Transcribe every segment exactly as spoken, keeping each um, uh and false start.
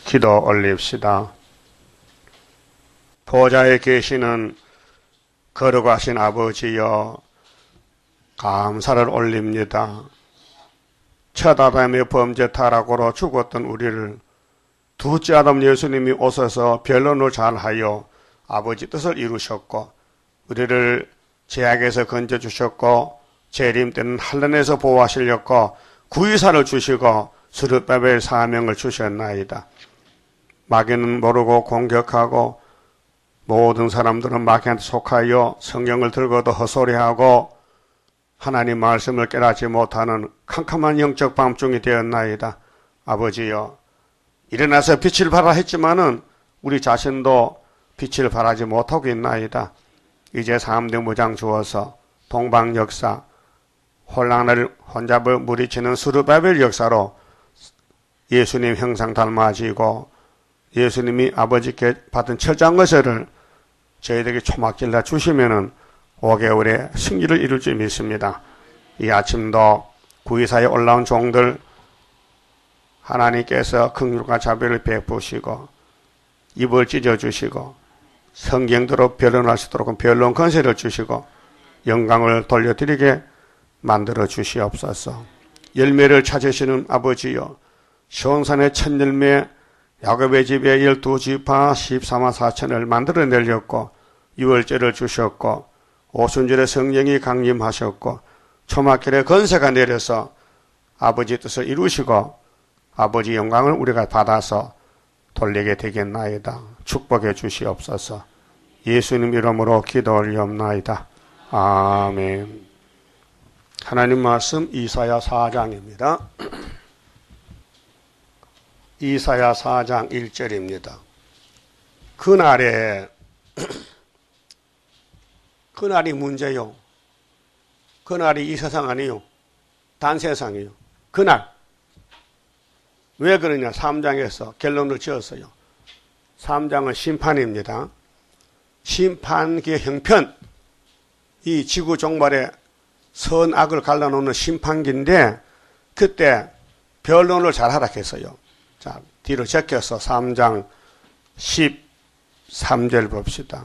기도 올립시다. 보좌에 계시는 거룩하신 아버지여, 감사를 올립니다. 첫 아담의 범죄 타락으로 죽었던 우리를 두째 아담 예수님이 오셔서 변론을 잘하여 아버지 뜻을 이루셨고, 우리를 죄악에서 건져주셨고, 재림 때는 한란에서 보호하시려고 구의사를 주시고 스룹바벨 사명을 주셨나이다. 마귀는 모르고 공격하고 모든 사람들은 마귀한테 속하여 성경을 들고도 헛소리하고 하나님 말씀을 깨닫지 못하는 캄캄한 영적 밤중이 되었나이다. 아버지여, 일어나서 빛을 발하라 했지만은 우리 자신도 빛을 발하지 못하고 있나이다. 이제 삼대 무장 주어서 동방 역사, 혼란을 혼잡을 무리치는 스룹바벨 역사로 예수님 형상 닮아지고 예수님이 아버지께 받은 철장거세를 저희들에게 초막질러 주시면은 오 개월에 승리를 이룰 줄 믿습니다. 이 아침도 구의사에 올라온 종들 하나님께서 긍휼과 자비를 베푸시고 입을 찢어주시고 성경대로 변론할 수 있도록 변론 권세를 주시고 영광을 돌려드리게 만들어 주시옵소서. 열매를 찾으시는 아버지여, 시온산의 첫 열매 야곱의 집에 열두 지파 십삼만 사천을 만들어내렸고 유월절을 주셨고 오순절에 성령이 강림하셨고 초막길에 건세가 내려서 아버지 뜻을 이루시고 아버지 영광을 우리가 받아서 돌리게 되겠나이다. 축복해 주시옵소서. 예수님 이름으로 기도 올리옵나이다. 아멘. 하나님 말씀 이사야 사 장입니다. 이사야 사 장 일 절입니다. 그날에, 그날이 문제요. 그날이 이 세상 아니요. 단 세상이요. 그날. 왜 그러냐? 삼 장에서 결론을 지었어요. 삼 장은 심판입니다. 심판기의 형편. 이 지구 종말에 선악을 갈라놓는 심판기인데 그때 변론을 잘 하라 했어요. 자, 뒤로 적혀서 삼 장 십삼 절 봅시다.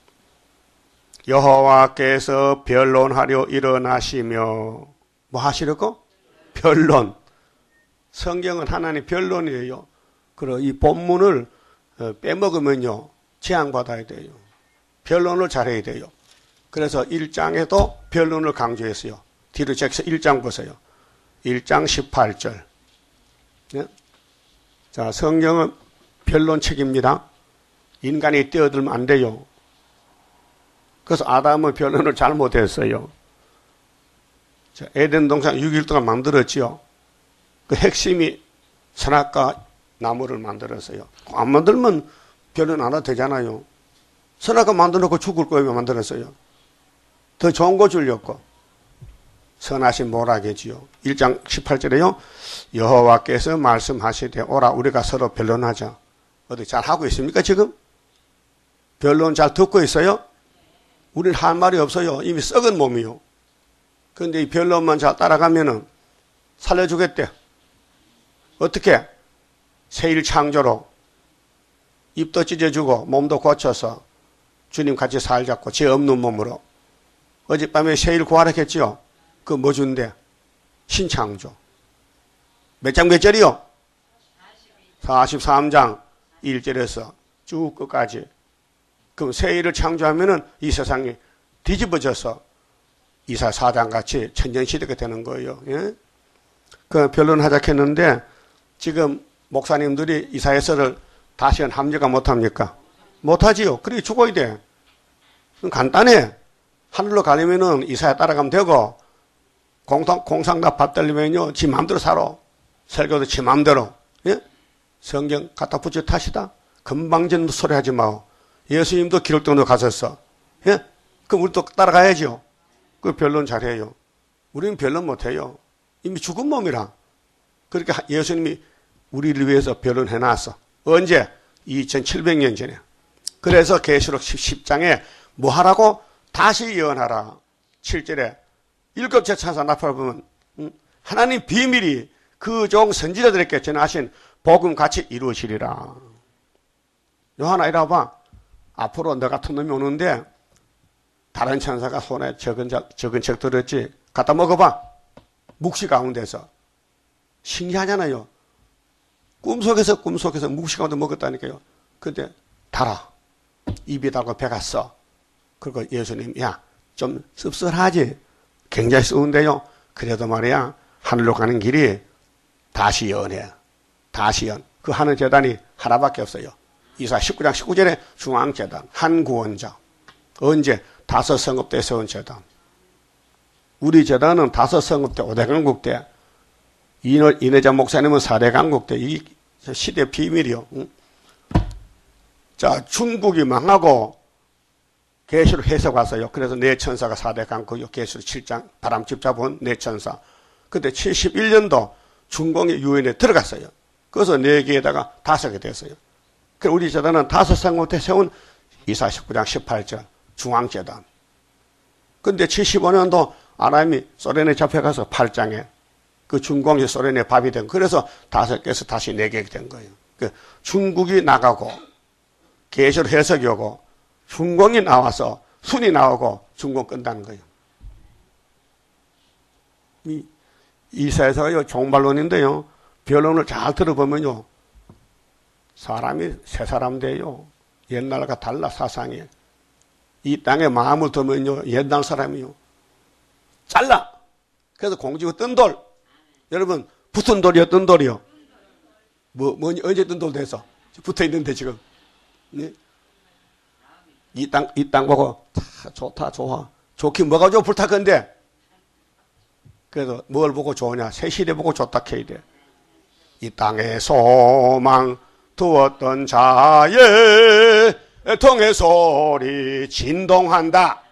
여호와께서 변론하려 일어나시며 뭐 하시려고? 변론. 성경은 하나님 변론이에요. 그리고 이 본문을 빼먹으면요 재앙받아야 돼요. 변론을 잘해야 돼요. 그래서 일 장에도 변론을 강조했어요. 뒤로 적혀서 일 장 보세요. 일 장 십팔 절. 네? 자, 성경은 변론책입니다. 인간이 뛰어들면 안 돼요. 그래서 아담은 변론을 잘못했어요. 자, 에덴 동산 육 일 동안 만들었지요. 그 핵심이 선악과 나무를 만들었어요. 안 만들면 변론 안 해도 되잖아요. 선악과 만들어놓고 죽을 거예요. 만들었어요. 더 좋은 거 주려고. 선하신 모락이지요. 일 장 십팔 절에요. 여호와께서 말씀하시되 오라 우리가 서로 변론하자. 어디 잘 하고 있습니까 지금? 변론 잘 듣고 있어요? 우리는 할 말이 없어요. 이미 썩은 몸이요. 그런데 이 변론만 잘 따라가면은 살려주겠대. 어떻게? 새일 창조로 입도 찢어주고 몸도 고쳐서 주님 같이 살자고 죄 없는 몸으로. 어젯밤에 새일 구하라 했지요. 그 뭐 준대? 신창조. 몇 장 몇 절이요? 사십삼 장 일 절에서 쭉 끝까지. 그럼 새일을 창조하면은 이 세상이 뒤집어져서 이사 사 장 같이 천년시대가 되는 거예요. 예? 그 변론하자 했는데 지금 목사님들이 이사야서를 다시는 합리화 못합니까? 못하지요. 그렇게 죽어야 돼. 간단해. 하늘로 가려면은 이사야 따라가면 되고 공상, 공상답 받들리면요 지 마음대로 살아. 설교도 지 마음대로. 예? 성경 갖다 붙여 타시다. 금방전 소리 하지 마오. 예수님도 기록동도 가셨어. 예? 그럼 우리도 따라가야죠. 그 변론 잘해요. 우리는 변론 못해요. 이미 죽은 몸이라. 그러니까 예수님이 우리를 위해서 변론해놨어. 언제? 이천칠백 년 전에. 그래서 계시록 십 장에 뭐 하라고? 다시 예언하라. 칠 절에 일곱째 천사 나팔 보면 하나님 비밀이 그 종 선지자들에게 전하신 복음 같이 이루어지리라. 요한아 이리 와봐. 앞으로 너 같은 놈이 오는데 다른 천사가 손에 적은, 적은 책 들었지. 갖다 먹어봐. 묵시 가운데서. 신기하잖아요. 꿈속에서 꿈속에서 묵시 가운데 먹었다니까요. 근데 달아. 입이 달고 배가 써. 그리고 예수님, 야, 좀 씁쓸하지? 굉장히 쓰운데요. 그래도 말이야, 하늘로 가는 길이 다시 연해. 다시 연. 그 하는 재단이 하나밖에 없어요. 이사 십구 장 십구 절에 중앙재단, 한 구원자. 언제? 다섯 성읍 때 세운 재단. 우리 재단은 다섯 성읍 때 오대강국 때, 이내, 이내자 목사님은 사대강국 때, 이 시대 비밀이요. 응? 자, 중국이 망하고 계시록 해석 왔어요. 그래서 네 천사가 사대강국이요. 계시록 칠 장 바람집 잡은 네 천사. 그때 칠십일 년도 중공의 유엔에 들어갔어요. 그래서 네 개에다가 다섯 개 됐어요. 그래서 우리 재단은 다섯 성읍 때 세운 이사 십구 장 십팔 절 중앙재단. 근데 칠십오 년도 아람이 소련에 잡혀가서 팔 장에 그 중공이 소련의 밥이 된 거예요. 그래서 다섯 개에서 다시 네 개가 된 거예요. 그 중국이 나가고 계시록 해석이 오고 중공이 나와서 순이 나오고 중공 끝나는 거예요. 이 이사야서가요 종말론인데요. 변론을 잘 들어보면요. 사람이 새 사람 돼요. 옛날과 달라 사상이. 이 땅에 마음을 두면요. 옛날 사람이요. 잘라. 그래서 공지고 뜬 돌. 여러분 붙은 돌이요 뜬 돌이요. 뭐, 뭐 언제 뜬 돌 돼서 붙어 있는데 지금. 네? 이 땅, 이 땅 보고, 다 좋다, 좋아. 좋긴 뭐가 좋아, 불타건데. 그래서 뭘 보고 좋으냐? 새 시대 보고 좋다, 해야 돼. 이 땅에 소망 두었던 자의 통의 소리 진동한다.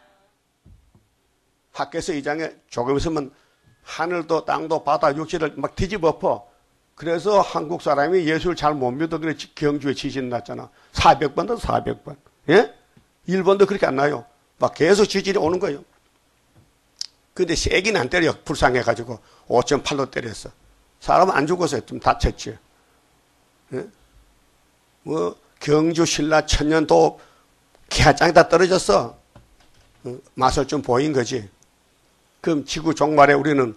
학개서 이 장에 조금 있으면 하늘도 땅도 바다 육지를 막 뒤집어 엎어. 그래서 한국 사람이 예수를 잘 못 믿어. 그래 경주에 지진 났잖아. 사백 번도 사백 번. 예? 일본도 그렇게 안 나요. 막 계속 지진이 오는 거예요. 근데 세긴 안 때려. 불쌍해가지고 오 점 팔로 때렸어. 사람은 안 죽었어요. 좀 다쳤지. 예? 뭐 경주 신라 천년도 기하장에다 떨어졌어. 어? 맛을 좀 보인 거지. 그럼 지구 종말에 우리는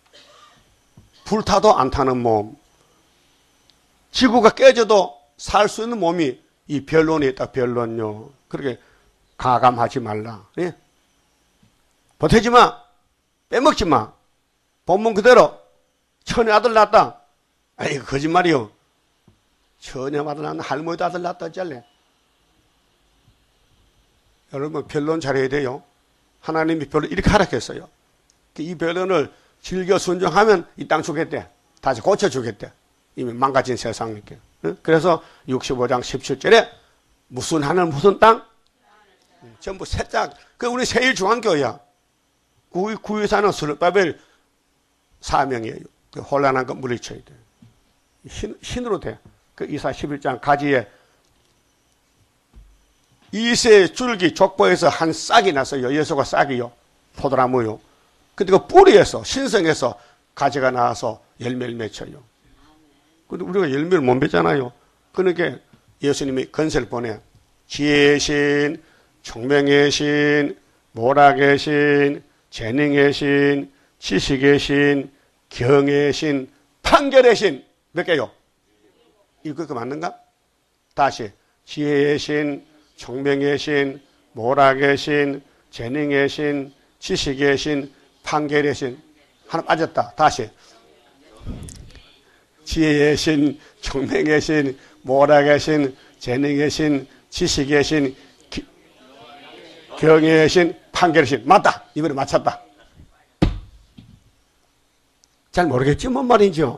불타도 안 타는 몸, 지구가 깨져도 살 수 있는 몸이 이 변론에 있다. 변론요. 그렇게 가감하지 말라. 예? 보태지 마. 빼먹지 마. 본문 그대로 천의 아들 낳았다. 아이 거짓말이요. 천의 아들 낳는 할머니도 아들 낳았다 어쩔래. 여러분 변론 잘해야 돼요. 하나님이 변론 이렇게 하락했어요. 이 변론을 즐겨 순종하면 이 땅 주겠대. 다시 고쳐주겠대. 이미 망가진 세상이니까. 그래서 육십오 장 십칠 절에 무슨 하늘 무슨 땅? 전부 새짝. 그 우리 세일 중앙교회야. 구위, 구위사는 스룹바벨 사명이에요. 그 혼란한 거 물리쳐야 돼. 신, 신으로 돼. 그 이사 십일 장 가지에 이세 줄기 족보에서 한 싹이 났어요. 예수가 싹이요. 포도나무요. 근데 그 뿌리에서 신성에서 가지가 나와서 열매를 맺혀요. 근데 우리가 열매를 못 맺잖아요. 그러니까 예수님이 건세를 보내. 지혜의 신, 총명의 신, 모락의 신, 재능의 신, 지식의 신, 경의 신, 판결의 신. 몇 개요? 이거 그 맞는가? 다시. 지혜의 신, 총명의 신, 모락의 신, 재능의 신, 지식의 신, 판결의 신. 하나 빠졌다. 다시. 지혜의 신, 총명의 신, 모락의 신, 재능의 신, 지식의 신, 기, 경의 신, 판결의 신. 맞다. 이번에 맞췄다. 잘 모르겠지 뭔 말인지요.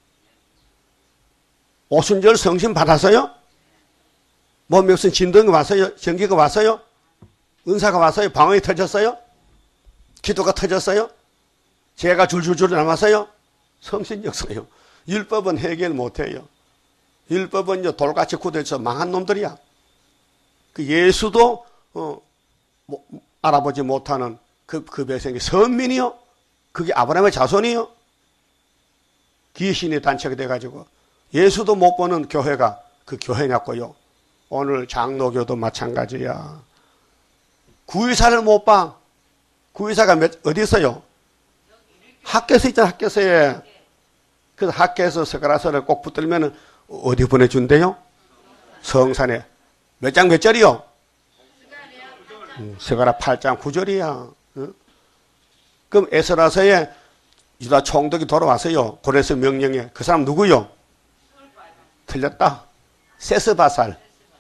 오순절 성신 받았어요? 몸에 무슨 진동이 왔어요? 전기가 왔어요? 은사가 왔어요? 방언이 터졌어요? 기도가 터졌어요? 죄가 줄줄줄 남았어요? 성신이 없어요. 율법은 해결 못해요. 율법은 돌같이 굳어서 망한 놈들이야. 그 예수도 어, 뭐, 알아보지 못하는 그, 그 백성이 선민이요? 그게 아브라함의 자손이요? 귀신의 단체가 돼가지고 예수도 못 보는 교회가 그 교회냐고요. 오늘 장로교도 마찬가지야. 구의사를 못 봐. 구의사가 몇, 어디 있어요? 학교에서 있잖아, 학교에서. 그래서 학교에서 서가라서를 꼭 붙들면 어디 보내준대요? 성산에. 몇 장 몇 절이요? 음, 서가라 팔 장 구 절이야. 응? 그럼 에스라서에 유다 총독이 돌아왔어요. 고레스 명령에. 그 사람 누구요? 틀렸다. 세스바살.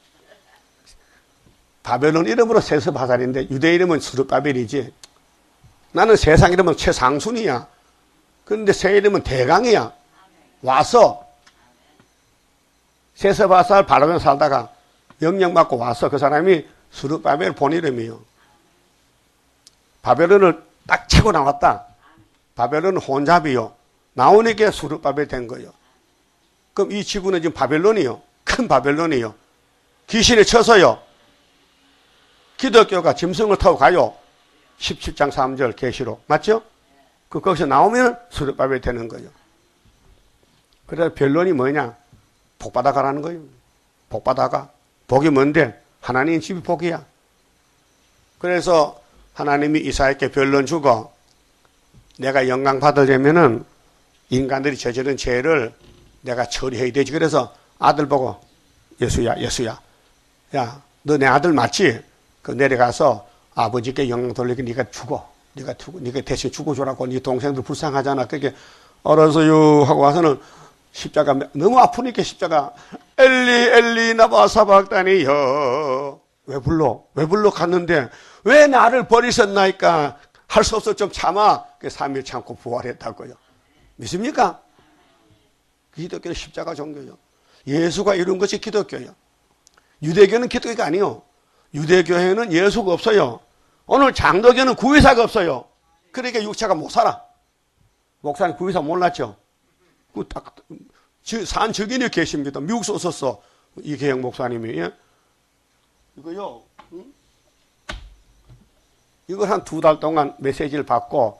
바벨론 이름으로 세스바살인데 유대 이름은 스룹바벨이지. 나는 세상 이름은 최상순이야. 그런데 새 이름은 대강이야. 와서 세스바살 바벨론 살다가 명령받고 와서 그 사람이 스룹바벨 본 이름이요. 바벨론을 딱 치고 나왔다. 바벨론은 혼잡이요. 나오니까 스룹바벨 된 거예요. 그럼 이 지구는 지금 바벨론이요. 큰 바벨론이요. 귀신이 쳐서요. 기독교가 짐승을 타고 가요. 십칠 장 삼 절 계시록. 맞죠? 그 거기서 나오면 스룹바벨 되는 거예요. 그래서 변론이 뭐냐? 복 받아가라는 거예요. 복 받아가. 복이 뭔데? 하나님 집이 복이야. 그래서 하나님이 이사야에게 변론 주고 내가 영광 받으려면은 인간들이 저지른 죄를 내가 처리해야 되지. 그래서 아들 보고 예수야, 예수야. 야, 너 내 아들 맞지? 그 내려가서 아버지께 영광 돌리게 네가 죽어. 네가 죽어. 네가 대신 죽어줘라고. 네 동생들 불쌍하잖아. 그렇게 알아서요 하고 와서는 십자가 너무 아프니까 십자가 엘리 엘리 나바 사박다니여. 왜 불러? 왜 불러 갔는데 왜 나를 버리셨나이까? 할 수 없어 좀 참아. 그 삼 일 참고 부활했다고요. 믿습니까? 기독교는 십자가 종교요. 예수가 이룬 것이 기독교요. 유대교는 기독교가 아니요. 유대교회는 예수가 없어요. 오늘 장로교는 구의사가 없어요. 그러니까 육체가 못 살아. 목사님 구의사 몰랐죠? 그 딱, 산 적인이 계십니다. 미국서 오셨어. 이계영 목사님이. 예? 이거요. 응? 이걸 한 두 달 동안 메시지를 받고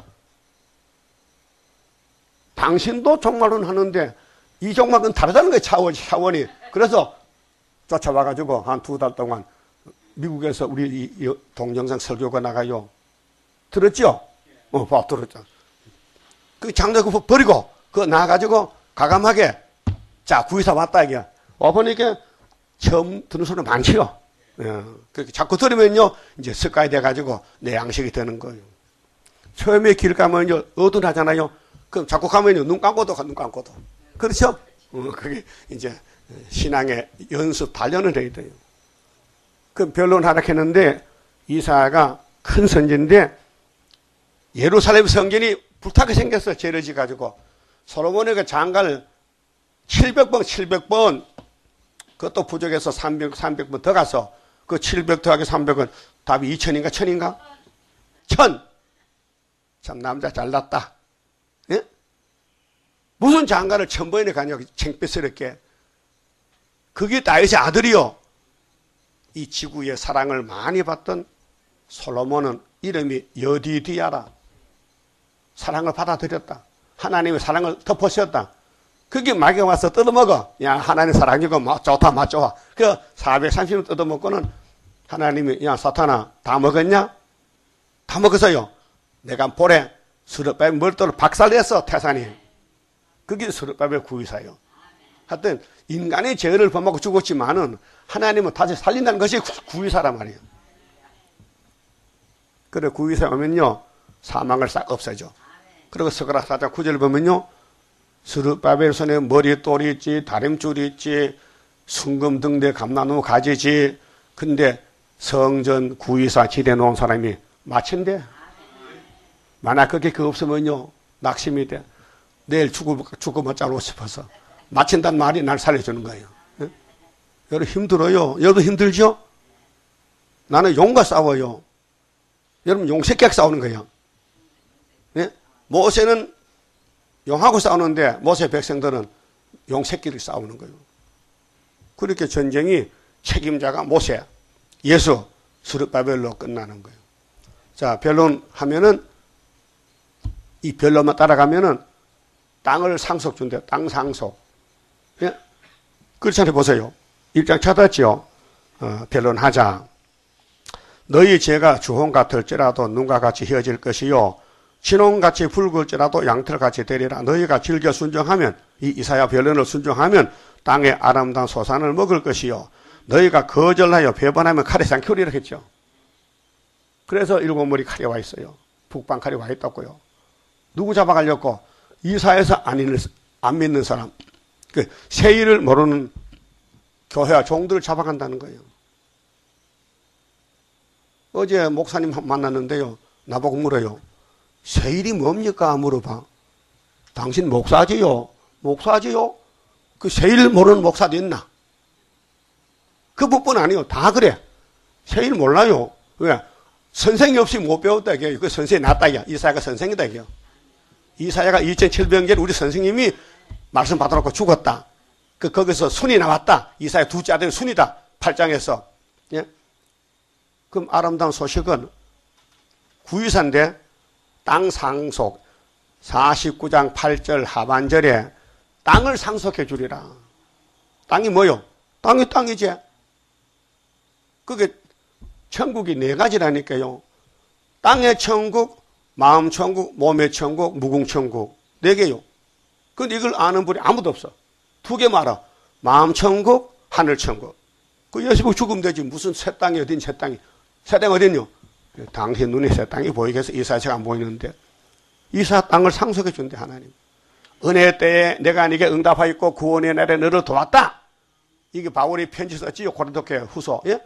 당신도 종말은 하는데 이 종말은 다르다는 거예요. 차원, 차원이. 그래서 쫓아와가지고 한 두 달 동안 미국에서 우리 이 동영상 설교가 나가요. 들었죠? 어, 봐, 들었죠. 그 장로 그거 버리고 그거 나가가지고 가감하게 자, 구의사 왔다 이게. 와보니까 처음 듣는 소리 많지요. 예, 그렇게 자꾸 들으면요, 이제 습관이 돼가지고 내 양식이 되는 거예요. 처음에 길 가면요, 어두하잖아요. 그럼 자꾸 가면요, 눈 감고도 가, 눈 감고도. 그렇죠? 어, 그게 이제 신앙의 연습, 단련을 해야 돼요. 그 변론 하락했는데 이사야가 큰 선지인데 예루살렘 성전이 불타게 생겼어. 죄를 지가지고 솔로몬의 그 장가를 칠백 번, 칠백 번 그것도 부족해서 삼백, 삼백 번 더 가서 그 칠백 더하기 삼백은 답이 이천인가 천인가? 천. 참 남자 잘났다. 예? 무슨 장가를 천 번이나 가냐고 창피스럽게. 그게 다윗의 아들이요. 이 지구의 사랑을 많이 받던 솔로몬은 이름이 여디디아라. 사랑을 받아들였다. 하나님의 사랑을 덮어씌웠다. 그게 마귀가 와서 뜯어먹어. 야, 하나님 사랑이고, 막 좋다, 막 좋아. 그 사백삼십 년 뜯어먹고는 하나님이, 야, 사탄아, 다 먹었냐? 다 먹었어요. 내가 볼에 스룹바벨 멀도를 박살냈어, 태산이. 그게 스룹바벨 구의사요. 하여튼, 인간의 죄를 범하고 죽었지만은, 하나님은 다시 살린다는 것이 구의사란 말이에요. 그래, 구의사 오면요, 사망을 싹 없애죠. 그리고 스가랴 사 장 구 절 보면요, 스룹바벨 손에 머리돌이 있지, 다림줄이 있지, 순금등대 감나무 가지지. 근데 성전 구의사 지대 놓은 사람이 마친대. 만약 그게 그 없으면요, 낙심이 돼. 내일 죽어, 죽어만 자르고 싶어서. 마친다는 말이 날 살려주는 거예요. 예? 여러분 힘들어요. 여러분 힘들죠? 나는 용과 싸워요. 여러분 용새끼하고 싸우는 거예요. 예? 모세는 용하고 싸우는데 모세 백성들은 용새끼를 싸우는 거예요. 그렇게 전쟁이 책임자가 모세, 예수, 스룹바벨로 끝나는 거예요. 자, 변론하면은 이 변론만 따라가면은 땅을 상속 준대요. 땅 상속. 예? 그렇잖아요. 보세요. 일 장 찾았지요. 어, 변론하자. 너희 죄가 주홍 같을지라도 눈과 같이 휘어질 것이요 진홍같이 붉을지라도 양털같이 되리라. 너희가 즐겨 순종하면 이 이사야 변론을 순종하면 땅의 아름다운 소산을 먹을 것이요 너희가 거절하여 배반하면 칼에 삼키리라 했죠. 그래서 일곱 머리 칼이 와 있어요. 북방 칼이 와 있다고요. 누구 잡아가려고? 이사야에서 안, 믿는, 안 믿는 사람, 그 세일을 모르는 교회와 종들을 잡아간다는 거예요. 어제 목사님 만났는데요. 나보고 물어요. 세일이 뭡니까? 물어봐. 당신 목사지요? 목사지요? 그 세일 모르는 목사도 있나? 그뿐 아니요. 다 그래. 세일 몰라요. 왜? 선생이 없이 못 배웠다 이게요. 그 선생이 낫다 이게. 이사야가 선생이다 이게요. 이사야가 이천칠백 년 우리 선생님이 말씀 받아놓고 죽었다. 그 거기서 순이 나왔다. 이사야 둘째 아들이 순이다. 팔 장에서. 예? 그럼 아름다운 소식은 구유사인데 땅 상속 사십구 장 팔 절 하반절에 땅을 상속해 주리라. 땅이 뭐요? 땅이 땅이지. 그게 천국이 네 가지라니까요. 땅의 천국, 마음 천국, 몸의 천국, 무궁 천국. 네 개요. 근데 이걸 아는 분이 아무도 없어. 두 개 말아. 마음 천국, 하늘 천국. 그 예수님 죽으면 되지. 무슨 새 땅이 어딘 새 땅이. 새 땅이 어딨요? 당신 눈에 새 땅이 보이겠어? 이사야가 안 보이는데. 이사 땅을 상속해 준대 하나님. 은혜 때에 내가 네게 응답하였고 구원의 날에 너를 도왔다. 이게 바울이 편지 썼지요. 고린도교회 후서. 예?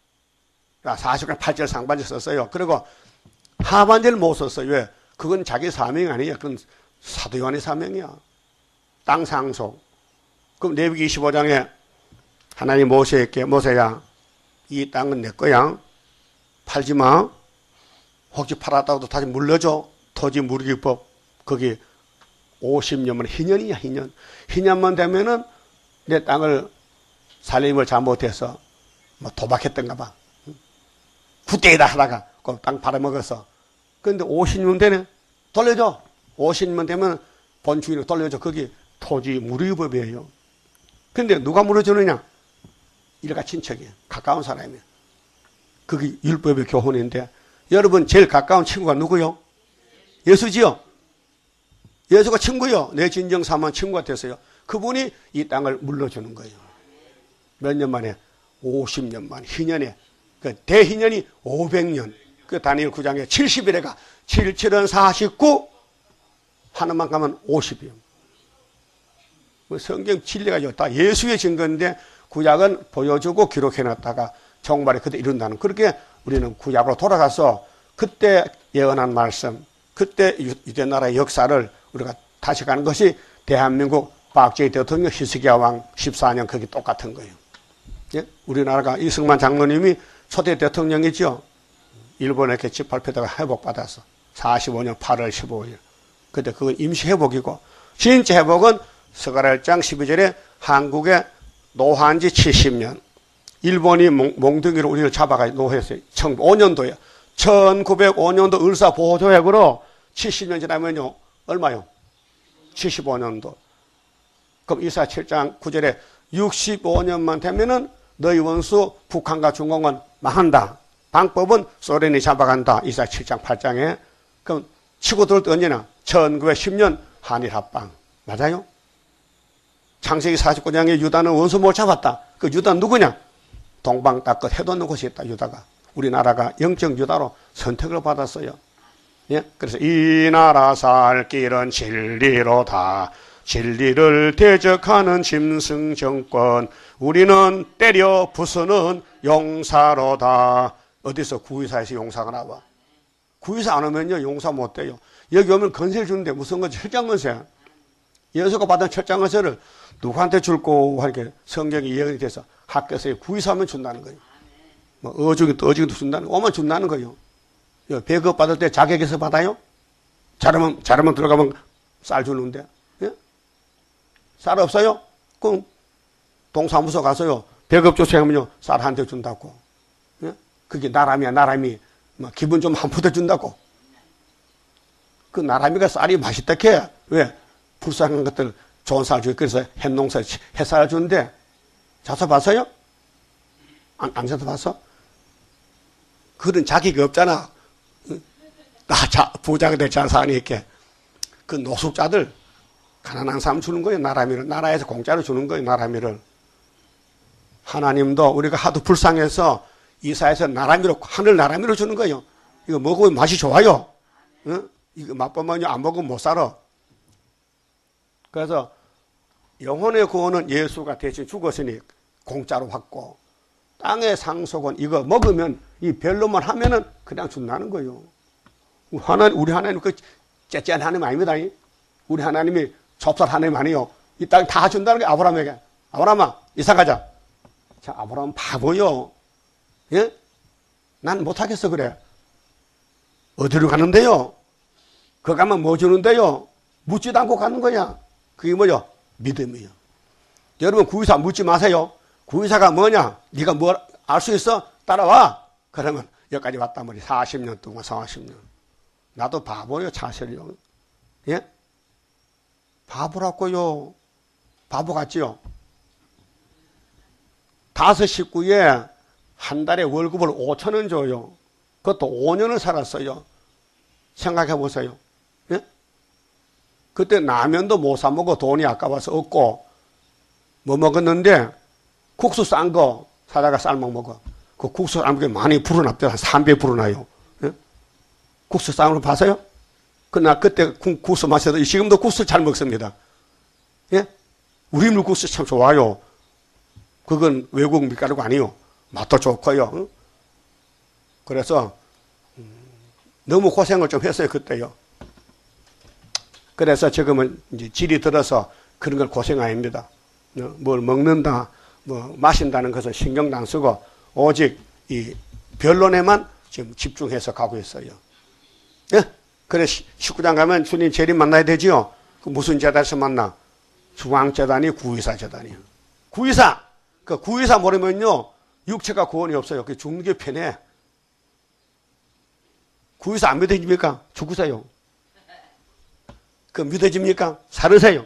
사십 장 팔 절 상반절 썼어요. 그리고 하반절 못 썼어요. 왜? 그건 자기 사명이 아니야. 그건 사도 요한의 사명이야. 땅 상속. 그럼 레위기 이십오 장에 하나님 모세에게 모세야 이 땅은 내 거야. 팔지 마. 혹시 팔았다고도 다시 물려줘. 토지 무르기법. 거기 오십 년만 희년이야 희년. 희년만 되면은 내 땅을 살림을 잘못해서 뭐 도박했던가 봐. 굿대이다 하다가 그 땅 팔아먹었어. 그런데 오십 년 되네. 돌려줘. 오십 년 되면 본주인을 돌려줘. 거기 토지 무르기법이에요. 근데 누가 물어주느냐? 일가 친척이에요. 가까운 사람이에요. 그게 율법의 교훈인데 여러분 제일 가까운 친구가 누구요? 예수지요. 예수가 친구요. 내 진정 삼한 친구가 됐어요. 그분이 이 땅을 물려주는 거예요. 몇 년 만에? 오십 년 만에. 희년에. 그 대희년이 오백 년. 그 다니엘 구 장에 칠십 일에가 칠, 칠은 사십구, 하나만 가면 오십이요. 뭐 성경 진리가 좋다. 예수의 증거인데 구약은 보여주고 기록해놨다가 정말에 그때 이룬다는. 그렇게 우리는 구약으로 돌아가서 그때 예언한 말씀, 그때 유대 나라의 역사를 우리가 다시 가는 것이 대한민국 박정희 대통령 히스기야 왕 십사 년 그게 똑같은 거예요. 예? 우리나라가 이승만 장로님이 초대 대통령이죠. 일본에 이렇게 집합하다가 회복받았어. 사십오 년 팔월 십오일. 근데 그건 임시 회복이고, 진짜 회복은 스가랴 일 장 십이 절에 한국에 노한 지 칠십 년. 일본이 몽둥이로 우리를 잡아가 노했어요. 천구백오 년도에. 천구백오 년도 을사보호조약으로 칠십 년 지나면요. 얼마요? 칠십오 년도. 그럼 이사야 칠 장 구 절에 육십오 년만 되면은 너희 원수 북한과 중공은 망한다. 방법은 소련이 잡아간다. 이사야 칠 장 팔 장에. 그럼 치고 들을 때 언제나? 천구백십 년 한일합방. 맞아요? 창세기 사십구 장에 유다는 원수 못 잡았다. 그 유다는 누구냐? 동방 땅끝 해돋는 곳이 있다. 유다가. 우리나라가 영적 유다로 선택을 받았어요. 예? 그래서 이 나라 살 길은 진리로다. 진리를 대적하는 짐승 정권. 우리는 때려 부수는 용사로다. 어디서 구의사에서 용사가 나와? 구의사 안 오면요 용사 못 돼요. 여기 오면 건세를 주는데 무슨 건지 철장건세. 예수가 받은 철장건세를 누구한테 줄고 하니까 성경이 예언이 돼서 학교에서 구의사하면 준다는 거예요. 뭐 어중이 또 어중이도 준다는 거. 오면 준다는 거예요. 배급 받을 때 자격에서 받아요? 잘하면 잘하면 들어가면 쌀 주는데. 예? 쌀 없어요? 그럼 동사무소 가서요. 배급 조치하면요. 쌀 한 대 준다고. 예? 그게 나람이야 나람이. 막 기분 좀 한 푸대 준다고. 그 나람이가 쌀이 맛있다 캐. 왜? 불쌍한 것들 좋은 쌀 주고 그래서 햇농사 햇살 주는데 자서 봤어요? 안, 안 자서 봤어? 그런 자기가 없잖아. 나 자, 부자가 될 자산이 있게. 그 노숙자들 가난한 사람 주는 거예요. 나라미를. 나라에서 공짜로 주는 거예요. 나라미를. 하나님도 우리가 하도 불쌍해서 이사에서 나라미로 하늘 나라미로 주는 거예요. 이거 먹으면 맛이 좋아요. 응? 이거 맛보면요 안 먹으면 못 살아. 그래서 영혼의 구원은 예수가 대신 죽었으니 공짜로 받고 땅의 상속은 이거 먹으면 이 별로만 하면은 그냥 준다는 거예요. 하나님, 우리 하나님 그 째째한 하나님 아닙니다. 우리 하나님이 좁쌀 하나님 아니에요. 이 땅 다 준다는 게 아브라함에게. 아브라함아 이사 가자. 자, 아브라함 바보요. 예? 난 못하겠어 그래. 어디로 가는데요? 거 가면 뭐 주는데요? 묻지도 않고 가는 거야. 그게 뭐죠? 믿음이요. 여러분 구의사 묻지 마세요. 구의사가 뭐냐? 네가 뭘 알 수 있어? 따라와. 그러면 여기까지 왔단 말이야. 사십 년 동안 사십 년. 나도 바보요 사실요. 예? 바보라고요. 바보 같지요? 다섯 식구에 한 달에 월급을 오천 원 줘요. 그것도 오 년을 살았어요. 생각해 보세요. 예? 그때 라면도 못 사 먹어. 돈이 아까워서 없고 뭐 먹었는데 국수 싼 거 사다가 삶아 먹어. 그 국수 삶은 게 많이 불어납대요. 한 삼백 불어나요. 예? 국수 삶은 거 봤어요? 그나 그때 국수 마셔도 지금도 국수 잘 먹습니다. 예? 우리 물국수 참 좋아요. 그건 외국 밀가루가 아니요. 맛도 좋고요. 응? 그래서 너무 고생을 좀 했어요 그때요. 그래서 지금은 이제 질이 들어서 그런 걸 고생 아닙니다. 뭘 먹는다, 뭐 마신다는 것은 신경도 안 쓰고 오직 이 변론에만 지금 집중해서 가고 있어요. 예? 그래 식구장 가면 주님 재림 만나야 되지요. 그 무슨 재단에서 만나? 중앙재단이 구의사 재단이요. 구의사. 그 구의사 모르면요 육체가 구원이 없어요. 그 죽는 게 편해. 구의사 안 믿어집니까? 죽으세요. 그 믿어집니까? 살으세요.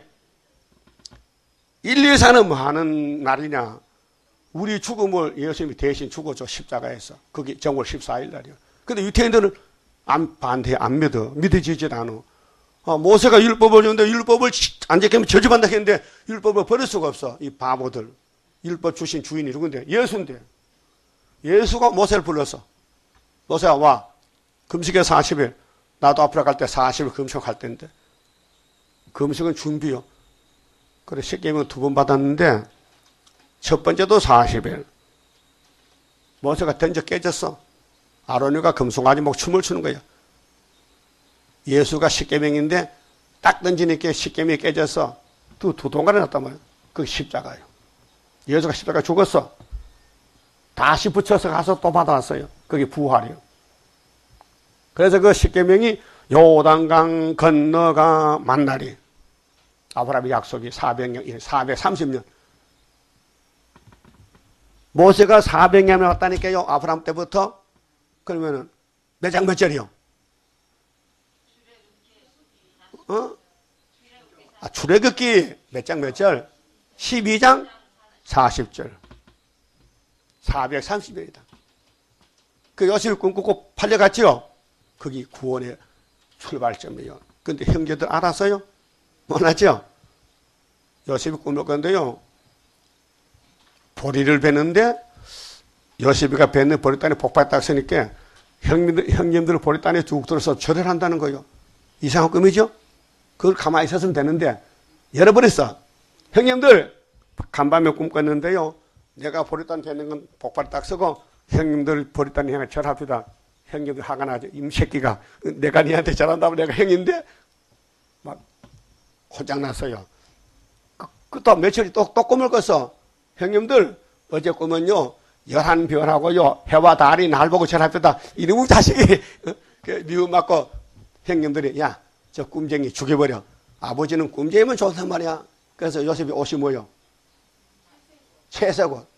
일, 이, 사는 뭐 하는 날이냐? 우리 죽음을 예수님이 대신 죽어줘 십자가에서. 그게 정월 십사 일 날이요. 근데 유태인들은 안 반대, 안 믿어. 믿어지질 않아. 아, 모세가 율법을 줬는데 율법을 안 지키면 저주받는다 했는데 율법을 버릴 수가 없어. 이 바보들. 율법 주신 주인이 누군데? 예수인데. 예수가 모세를 불렀어. 모세야 와. 금식에 사십 일. 나도 앞으로 갈 때 사십 일 금식할 때인데. 금식은 준비요. 그래 십계명은 두 번 받았는데 첫 번째도 사십 일. 모세가 던져 깨졌어. 아론이가 금송아지 목 춤을 추는 거야. 예수가 십계명인데 딱 던지니까 십계명이 깨져서 두, 두 동간에 났단 말이야. 그게 십자가예요. 예수가 십자가 죽었어. 다시 붙여서 가서 또 받아왔어요. 그게 부활이에요. 그래서 그 십계명이 요단강 건너가 만날이 아브라함의 약속이 사백 년, 사백삼십 년. 모세가 사백 년에 왔다니까요. 아브라함 때부터. 그러면은 몇 장 몇 절이요? 어? 아, 출애굽기 몇 장 몇 절? 십이 장 사십 절. 사백삼십 년이다. 그 요셉이 꿈꾸고 팔려갔지요? 그게 구원의 출발점이에요. 근데 형제들 알았어요? 몰랐죠? 요셉이 꿈을 꿨는데요. 보리를 베는데 요셉이가 뱉는 보리단에 폭발 딱 서니까 형님들, 형님들 보리단에 쭉 들어서 절을 한다는 거예요. 이상한 꿈이죠? 그걸 가만히 있었으면 되는데 열어버렸어. 형님들 간밤에 꿈꿨는데요. 내가 보리단 뱉는 건 폭발 딱 서고 형님들 보리단에 향해 절합시다. 형님들 화가 나죠. 임새끼가 내가 니한테 절한다면 내가 형인데 막 호장났어요. 그 또 며칠 또, 또 꿈을 꿨어. 형님들 어제 꿈은요. 열한 별하고요. 해와 달이 날 보고 절합시다. 이놈의 자식이 미움 맞고 형님들이 야 저 꿈쟁이 죽여버려. 아버지는 꿈쟁이면 좋단 말이야. 그래서 요셉이 옷이 뭐요? 채색 옷,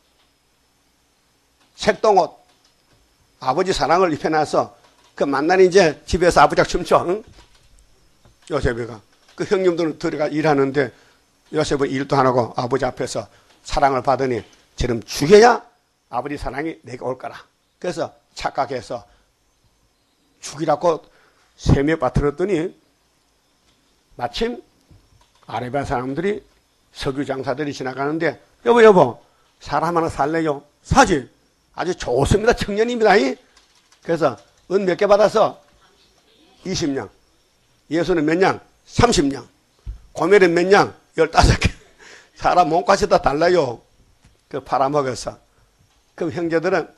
색동옷. 아버지 사랑을 입혀놔서 그 만날 이제 집에서 아버지가 춤춰. 응? 요셉이가. 그 형님들은 들어가 일하는데 요셉은 일도 안 하고 아버지 앞에서 사랑을 받으니 저럼 죽여야 아버지 사랑이 내게 올 거라. 그래서 착각해서 죽이라고 세미에 빠뜨렸더니 마침 아라비아 사람들이 석유 장사들이 지나가는데 여보 여보 사람 하나 살래요? 사지. 아주 좋습니다. 청년입니다. 그래서 은 몇 개 받아서 이십 냥. 예수는 몇 냥? 삼십 냥. 고멜은 몇 냥? 열다섯 개. 사람 몸값이 다 달라요. 그 팔아먹어서. 그럼 형제들은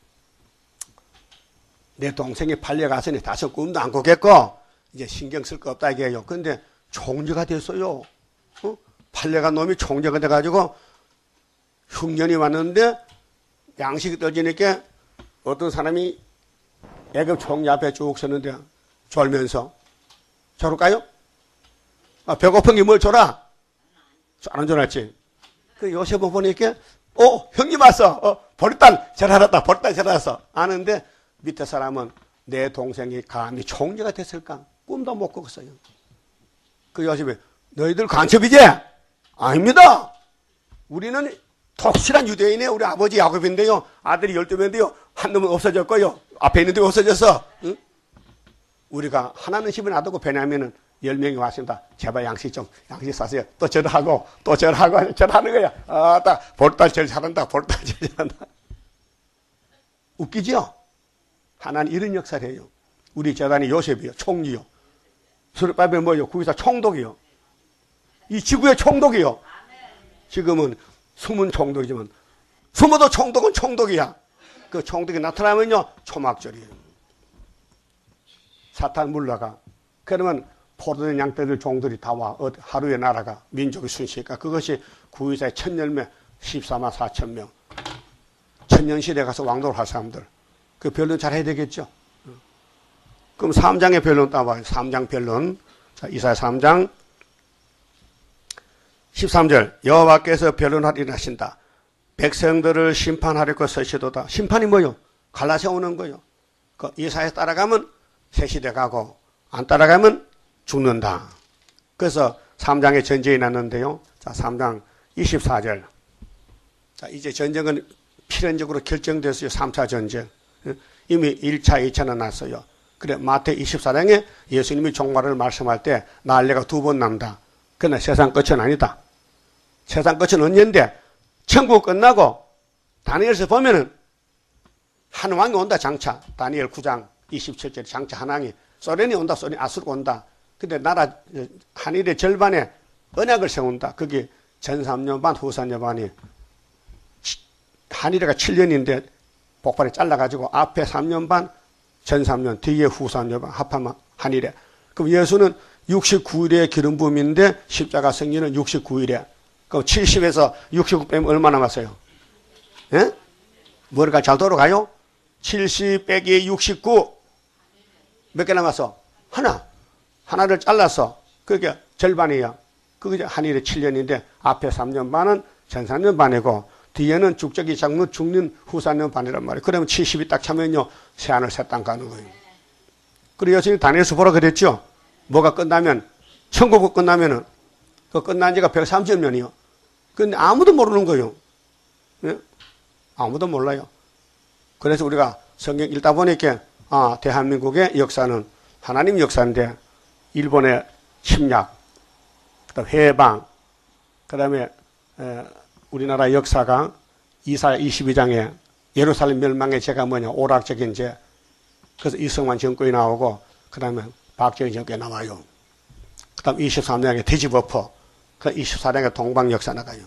내 동생이 팔려갔으니 다시 꿈도 안 꾸겠고 이제 신경 쓸 거 없다 이게요. 근데 총재가 됐어요. 어? 팔려간 놈이 총재가 돼가지고 흉년이 왔는데 양식이 떨어지니까 어떤 사람이 애급 총재 앞에 쭉 섰는데 졸면서 저럴까요? 아, 배고픈 게 뭘 줘라? 안 줘놨지. 그 요셉을 보니까 어 형님 왔어. 어, 보리딸 잘 알았다. 보리딸 잘 알았어. 아는데 밑에 사람은 내 동생이 감히 총재가 됐을까? 꿈도 못 꿨어요. 그 요셉이 너희들 간첩이지? 아닙니다. 우리는 독실한 유대인이에요. 우리 아버지 야곱인데요. 아들이 열두 명인데요. 한 놈은 없어졌고요. 앞에 있는데 없어졌어. 응? 우리가 하나는 집에 놔두고 베냐민은 열 명이 왔습니다. 제발 양식 좀, 양식 사세요. 또 절하고, 또 절하고, 절하는 거야. 아, 딱, 볼딸 절 잘한다. 볼딸 절 잘한다. 웃기죠? 하나는 이런 역사를 해요. 우리 재단이 요셉이요. 총리요. 수르바벨 뭐요? 구기사 총독이요. 이 지구의 총독이요. 지금은 숨은 총독이지만 숨어도 총독은 총독이야. 그 총독이 나타나면요 초막절이에요. 사탄 물러가. 그러면 포도된 양떼들 종들이 다 와. 하루에 나라가 민족이 순식이니까 그것이 구이사의 첫 열매 십사만 사천 명. 천년시대에 가서 왕도를 할 사람들. 그 변론 잘 해야 되겠죠. 그럼 삼 장의 변론 따봐요. 삼 장 변론. 자, 이사야 삼 장 십삼 절 여호와께서 변론하리라 하신다. 백성들을 심판하려고 서시도다. 심판이 뭐요? 갈라세우는 거요. 그 이사야 따라가면 새 시대 가고 안 따라가면 죽는다. 그래서 삼 장에 전쟁이 났는데요. 자, 삼 장 이십사 절. 자, 이제 전쟁은 필연적으로 결정됐어요. 삼 차 전쟁. 이미 일 차, 이 차는 났어요. 그래, 마태 이십사 장에 예수님이 종말을 말씀할 때 난리가 두 번 난다. 그러나 세상 끝은 아니다. 세상 끝은 언젠데 천국 끝나고 다니엘서 보면은 한 왕이 온다. 장차. 다니엘 구 장 이십칠 절 장차 한 왕이 소련이 온다. 소련이 아수르가 온다. 근데 나라 한일의 절반에 언약을 세운다. 그게 전 삼 년 반, 후 삼 년 반이 한일회가 칠 년인데 복발이 잘라가지고 앞에 삼 년 반, 전 삼 년, 뒤에 후 삼 년 반 합하면 한일회. 그럼 예수는 육십구 일의 기름 부음인데 십자가 승리는 육십구 일에. 그럼 칠십에서 육십구 빼면 얼마 남았어요? 예? 머리가 잘 돌아가요? 칠십 빼기 육십구. 몇 개 남았어? 하나. 하나를 잘라서 그게 절반이야. 그게 한일의 칠 년인데 앞에 삼 년 반은 전 삼 년 반이고 뒤에는 죽적이 장로 죽는 후 삼 년 반이란 말이에요. 그러면 칠십이 딱 차면요 새하늘 새 땅 가는 거예요. 그리고 예수님이 다니엘서 보라 그랬죠. 뭐가 끝나면 천국이 끝나면은 그 끝난 지가 백삼십 년이요. 근데 아무도 모르는 거예요. 네? 아무도 몰라요. 그래서 우리가 성경 읽다 보니까 아 대한민국의 역사는 하나님 역사인데 일본의 침략, 그다음 해방, 그다음에 에, 우리나라 역사가 이사야 이십이 장에 예루살렘 멸망의 죄가 뭐냐 오락적인 죄. 그래서 이승만 정권이 나오고 그다음에 박정희 정권이 나와요. 그다음 이십삼 장에 돼지버퍼, 그 이십사 장에 동방 역사 나가요.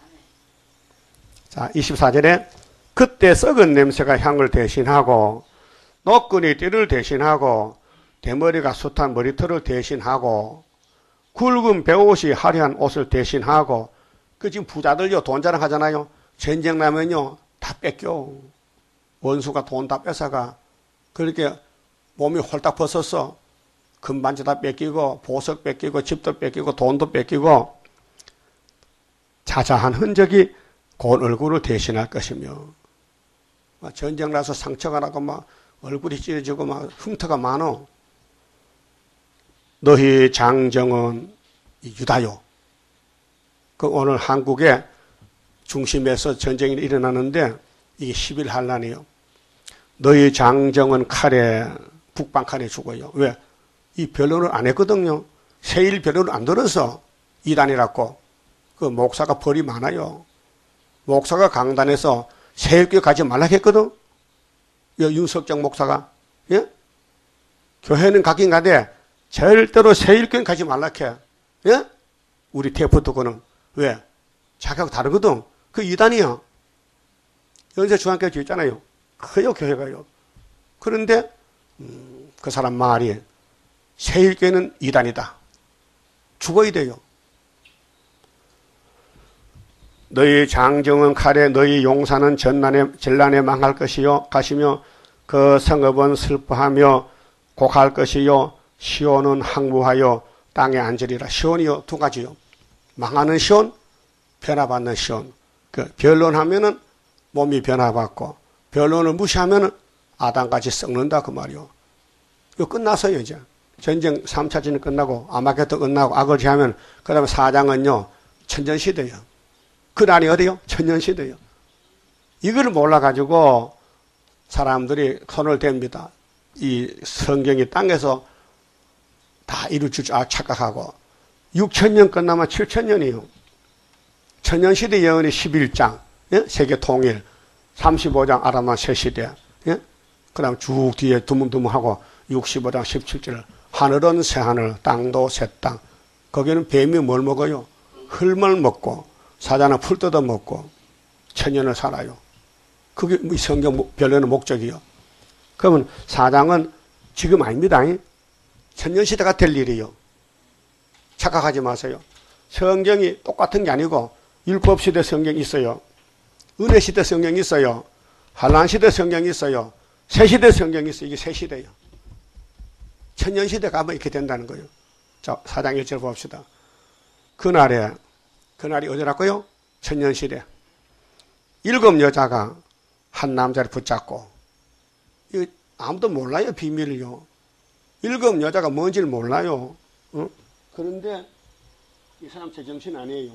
자, 이십사 절에 그때 썩은 냄새가 향을 대신하고 노끈이 띠를 대신하고 대머리가 숱한 머리털을 대신하고 굵은 베옷이 화려한 옷을 대신하고 그 지금 부자들요 돈 자랑하잖아요. 전쟁 나면요 다 뺏겨. 원수가 돈 다 뺏어가. 그렇게 몸이 홀딱 벗었어. 금반지 다 뺏기고 보석 뺏기고 집도 뺏기고 돈도 뺏기고 자자한 흔적이 곧 얼굴을 대신할 것이며 전쟁 나서 상처가 나고 막 얼굴이 찢어지고 막 흉터가 많어. 너희 장정은 유다요. 그 오늘 한국의 중심에서 전쟁이 일어나는데 이게 십일 환란이요. 너희 장정은 칼에 북방 칼에 죽어요. 왜? 이 변론을 안 했거든요. 세일 변론을 안 들어서 이단이라고. 그 목사가 벌이 많아요. 목사가 강단에서 세일교회 가지 말라 했거든. 윤석정 목사가. 예? 교회는 가긴 가되 절대로 세일교회 가지 말라 해. 예? 우리 테프트고는. 왜? 자기하고 다르거든. 그 이단이야. 연세 중앙교회 있잖아요. 커요, 교회가요. 그런데 음, 그 사람 말이 세일교회는 이단이다. 죽어야 돼요. 너희 장정은 칼에 너희 용사는 전난에, 전난에 망할 것이요. 가시며 그 성읍은 슬퍼하며 곡할 것이요. 시온은 항무하여 땅에 앉으리라. 시온이요. 두 가지요. 망하는 시온, 변화받는 시온. 그 변론하면은 몸이 변화받고 변론을 무시하면은 아담같이 썩는다 그 말이요. 이거 끝났어요 이제. 전쟁 삼 차 전이 끝나고 아마겟도 끝나고 악을 제하면 그 다음에 사장은요 천년시대예요. 그 날이 어디요? 천년시대예요. 이걸 몰라가지고 사람들이 손을 댑니다. 이 성경이 땅에서 다 이룰 줄 착각하고 육천 년 끝나면 칠천 년이에요. 천년시대 예언이 십일 장 예? 세계 통일 삼십오 장 아람만 새시대 예? 그 다음 쭉 뒤에 두문두문하고 육십오 장 십칠 절 하늘은 새하늘 땅도 새땅 거기는 뱀이 뭘 먹어요? 흙을 먹고 사자는 풀 뜯어 먹고 천년을 살아요. 그게 성경 변론의 목적이요. 그러면 사장은 지금 아닙니다. 천년시대가 될 일이요. 착각하지 마세요. 성경이 똑같은 게 아니고 율법시대 성경이 있어요. 은혜시대 성경이 있어요. 한란시대 성경이 있어요. 새시대 성경이 있어요. 이게 새시대예요. 천년시대 가면 이렇게 된다는 거예요. 자, 사 장 일 절 봅시다. 그날에, 그날이 어디라고요? 천년시대. 일곱 여자가 한 남자를 붙잡고, 이거 아무도 몰라요, 비밀을요. 일곱 여자가 뭔지를 몰라요. 어? 그런데 이 사람 제정신 아니에요.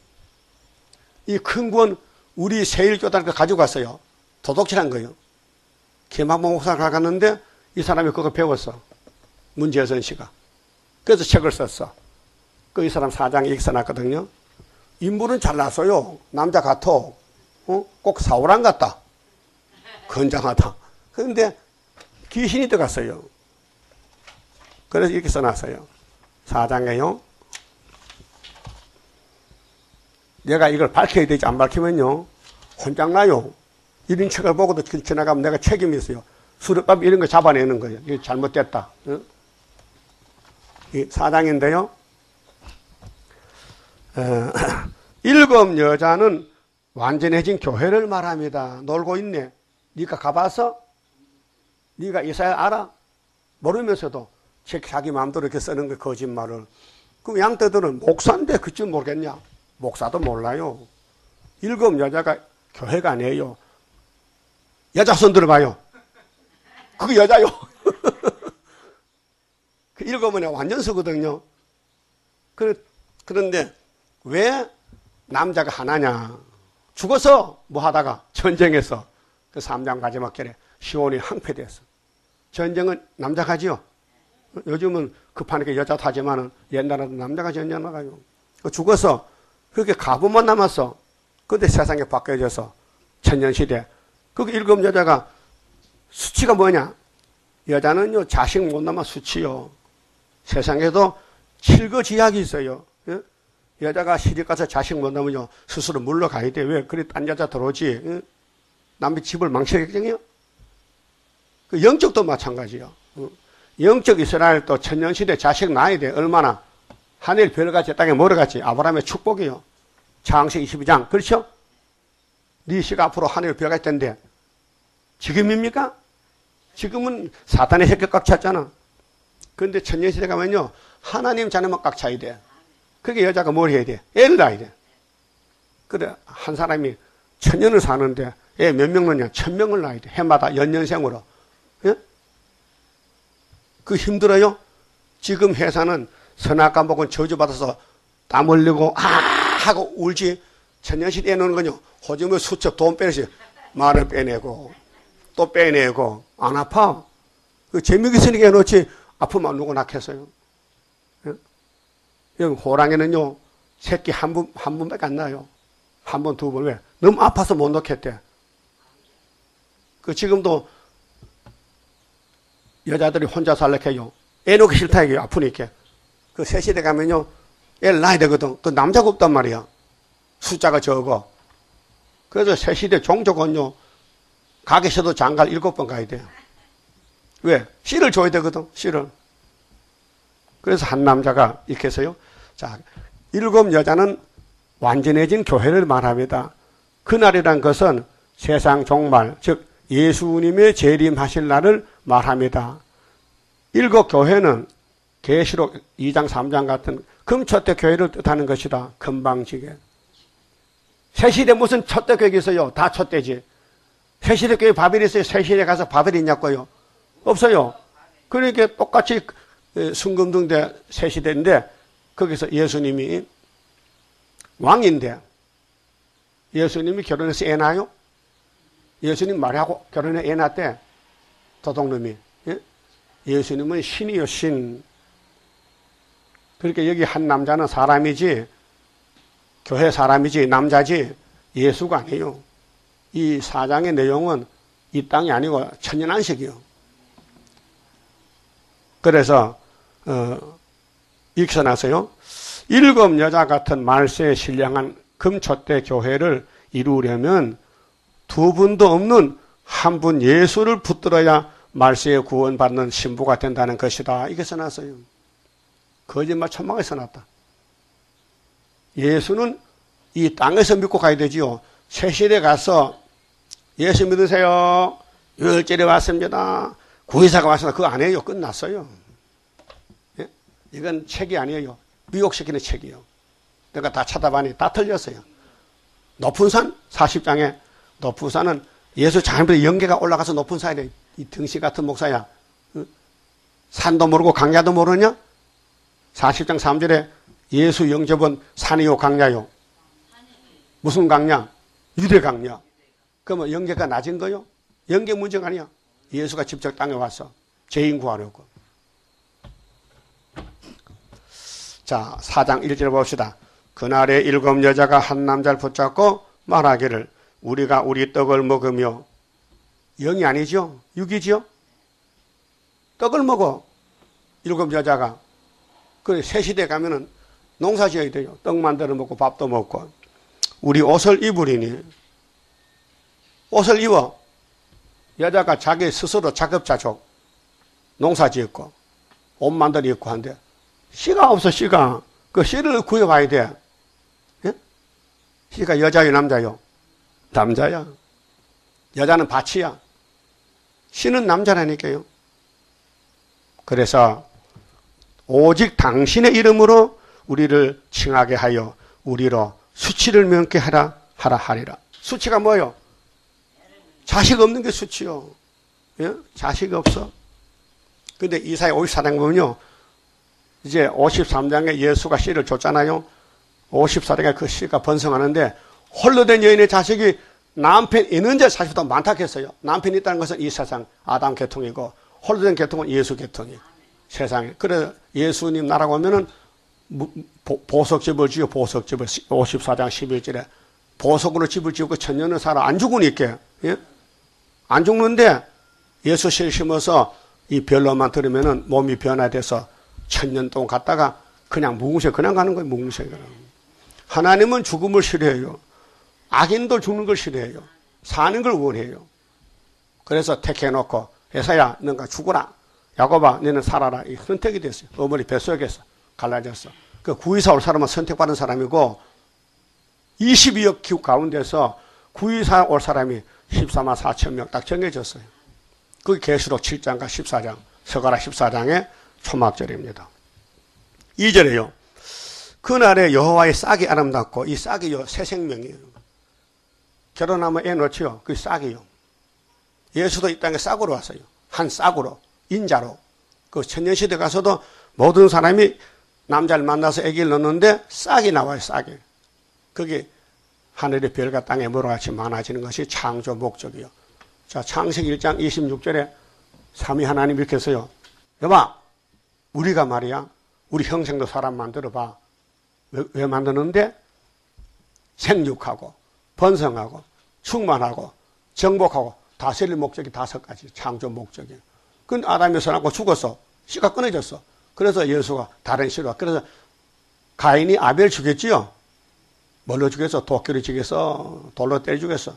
이 큰 권 우리 세일교단한테 가져갔어요. 도둑질한 거예요. 김학봉 목사가 갔는데 이 사람이 그거 배웠어. 문재선 씨가. 그래서 책을 썼어. 그 이 사람 사장에 이렇게 써놨거든요. 인물은 잘났어요. 남자 같아. 어? 꼭 사울왕 같다. 건장하다. 그런데 귀신이 들어갔어요. 그래서 이렇게 써놨어요. 사장에요. 내가 이걸 밝혀야 되지 안 밝히면요 혼장나요. 이런 책을 보고도 지나가면 내가 책임이 있어요. 수렵밥 이런 거 잡아내는 거예요. 이게 잘못됐다. 응? 이 사장인데요. 어, 일곱 여자는 완전해진 교회를 말합니다. 놀고 있네. 네가 가봐서? 네가 이사야 알아? 모르면서도 자기 마음대로 이렇게 쓰는 거 거짓말을. 그럼 양떼들은 목사인데 그쯤 모르겠냐? 목사도 몰라요. 일곱 여자가 교회가 아니에요. 여자 손 들어봐요. 그거 여자요. 그 일곱은 완전 서거든요. 그런데 왜 남자가 하나냐? 죽어서 뭐 하다가 전쟁에서 그 삼 장 마지막 절에 시온이 항폐됐어. 전쟁은 남자가 하지요. 요즘은 급하니까 여자도 하지만은 옛날에는 남자가 전쟁 나가요. 죽어서 그렇게 가부만 남았어. 근데 세상에 바뀌어져서 천년시대. 그 일곱 여자가 수치가 뭐냐? 여자는요 자식 못 낳으면 수치요. 세상에도 칠거지약이 있어요. 예? 여자가 시집 가서 자식 못 낳으면요 스스로 물러가야 돼. 왜? 그래 딴 여자 들어오지. 예? 남의 집을 망치겠죠? 그 영적도 마찬가지요. 어? 영적 이스라엘도 천년시대 자식 낳아야 돼. 얼마나? 하늘 별같이 땅에 멀어갔지. 아브라함의 축복이요. 창세기 이십이 장. 그렇죠? 네 씨가 앞으로 하늘 별같이 된대. 지금입니까? 지금은 사탄의 새끼 꽉 찼잖아. 그런데 천년시대 가면요. 하나님 자녀만 꽉 차야 돼. 그게 여자가 뭘 해야 돼? 애를 낳아야 돼. 그래, 한 사람이 천년을 사는데 애 몇 명 낳냐? 천 명을 낳아야 돼. 해마다 연년생으로. 예? 그 힘들어요? 지금 회사는 선악과목은 저주받아서 땀 흘리고 아 하고 울지. 천년시대 애 노는 건요. 호주머니 수첩 돈 빼내지. 말을 빼내고 또 빼내고 안 아파. 그 재미있게 쓰니까 해놓지 아프면 누구 낳겠어요. 여기 호랑이는요 새끼 한 번, 한 번밖에 안 나요. 한 번, 두 번. 왜? 너무 아파서 못 낳겠대. 그 지금도 여자들이 혼자 살려고 해요. 애 놓기 싫다 이게 아프니까. 그 새 시대 가면요 애를 낳아야 되거든. 또 남자가 없단 말이야. 숫자가 적어. 그래서 새 시대 종족은요 가게에서도 장가를 일곱 번 가야 돼요. 왜? 씨를 줘야 되거든. 씨를. 그래서 한 남자가 이렇게 해서요. 자, 일곱 여자는 완전해진 교회를 말합니다. 그날이란 것은 세상 종말, 즉 예수님의 재림하실 날을 말합니다. 일곱 교회는 계시록 이 장 삼 장 같은 금촛대 교회를 뜻하는 것이다. 금방지게. 새시대 무슨 촛대 교회가 있어요? 다 촛대지. 새시대 교회 바벨이 있어요? 새시대 가서 바벨이 있냐고요? 없어요. 그러니까 똑같이 순금등대 새시대인데 거기서 예수님이 왕인데 예수님이 결혼해서 애 낳아요? 예수님 말하고 결혼해 애 낳았대. 도둑놈이. 예? 예수님은 신이요 신. 그러니까 여기 한 남자는 사람이지 교회 사람이지 남자지 예수가 아니에요. 이 사장의 내용은 이 땅이 아니고 천년안식이요. 그래서 어, 이렇게 써놨어요. 일곱 여자 같은 말세에 신령한 금촛대 교회를 이루려면 두 분도 없는 한 분 예수를 붙들어야 말세에 구원받는 신부가 된다는 것이다. 이게 써놨어요. 거짓말 천막에 써놨다. 예수는 이 땅에서 믿고 가야 되지요. 새시대 가서 예수 믿으세요. 유월절에 왔습니다. 구의사가 왔습니다. 그거 안 해요. 끝났어요. 예? 이건 책이 아니에요. 미혹시키는 책이요. 내가 다 찾아봤니 다 틀렸어요. 높은 산 사십 장에 높은 산은 예수 장인들의 영계가 올라가서 높은 산이래. 이 등시 같은 목사야. 산도 모르고 강야도 모르냐? 사십 장 삼 절에 예수 영접은 산이요 강야요. 무슨 강야? 유대 강야. 그러면 영계가 낮은 거요? 영계 문제가 아니야. 예수가 직접 땅에 와서 죄인 구하려고. 자, 사 장 일 절 봅시다. 그날에 일곱 여자가 한 남자를 붙잡고 말하기를 우리가 우리 떡을 먹으며 영이 아니죠? 육이죠? 떡을 먹어. 일곱 여자가. 그 새시대 가면은 농사 지어야 돼요. 떡 만들어 먹고 밥도 먹고. 우리 옷을 입으리니 옷을 입어. 여자가 자기 스스로 자급자족 농사 지었고 옷 만들어 입고 한대. 씨가 없어 씨가. 그 씨를 구해와야 돼. 예? 씨가 여자요 남자요? 남자야. 여자는 밭이야. 씨는 남자라니까요. 그래서 오직 당신의 이름으로 우리를 칭하게 하여 우리로 수치를 면케 하라 하라 하리라. 수치가 뭐요? 자식 없는 게 수치요. 예? 자식 없어. 근데 이사야 오십사 장 보면요. 이제 오십삼 장에 예수가 씨를 줬잖아요. 오십사 장에 그 씨가 번성하는데 홀로 된 여인의 자식이 남편 있는 자 자식보다 많다 했어요. 남편이 있다는 것은 이 세상 아담 계통이고 홀로 된 계통은 예수 계통이에요. 세상에. 그래 예수님 나라고 하면은 보석집을 지어 보석집을 오십사 장 십일 절에 보석으로 집을 지었고 천년을 살아 안 죽으니까. 예? 안 죽는데 예수 실 심어서 이 별로만 들으면은 몸이 변화돼서 천년 동안 갔다가 그냥 무궁세 그냥 가는 거예요. 무궁세. 하나님은 죽음을 싫어해요. 악인도 죽는 걸 싫어해요. 사는 걸 원해요. 그래서 택해놓고 에사야 너가 죽어라. 야곱아 너는 살아라. 이 선택이 됐어요. 어머니 뱃속에서 갈라졌어. 그 구이사 올 사람은 선택받은 사람이고 이십이억 기후 가운데서 구이사 올 사람이 십사만 사천 명 딱 정해졌어요. 그게 계시록 칠 장과 십사 장, 서가라 십사 장의 초막절입니다. 이 절에요. 그날에 여호와의 싹이 아름답고 이 싹이요 새 생명이에요. 결혼하면 애 놓지요. 그 싹이요. 예수도 이 땅에 싹으로 왔어요. 한 싹으로 인자로. 그 천년시대 가서도 모든 사람이 남자를 만나서 아기를 낳는데 싹이 나와요. 싹이. 그게 하늘의 별과 땅의 모래가 같이 많아지는 것이 창조 목적이요. 자, 창세기 일 장 이십육 절에 삼위 하나님 이렇게 했어요. 여봐, 우리가 말이야, 우리 형상도 사람 만들어봐. 왜, 왜 만드는데? 생육하고, 번성하고, 충만하고, 정복하고, 다스릴 목적이 다섯 가지, 창조 목적이에요. 근데 아담이 선하고 죽었어. 씨가 끊어졌어. 그래서 예수가 다른 씨로. 그래서 가인이 아벨 죽였지요? 뭘로 죽였어? 도끼로 죽였어? 돌로 때려 죽였어?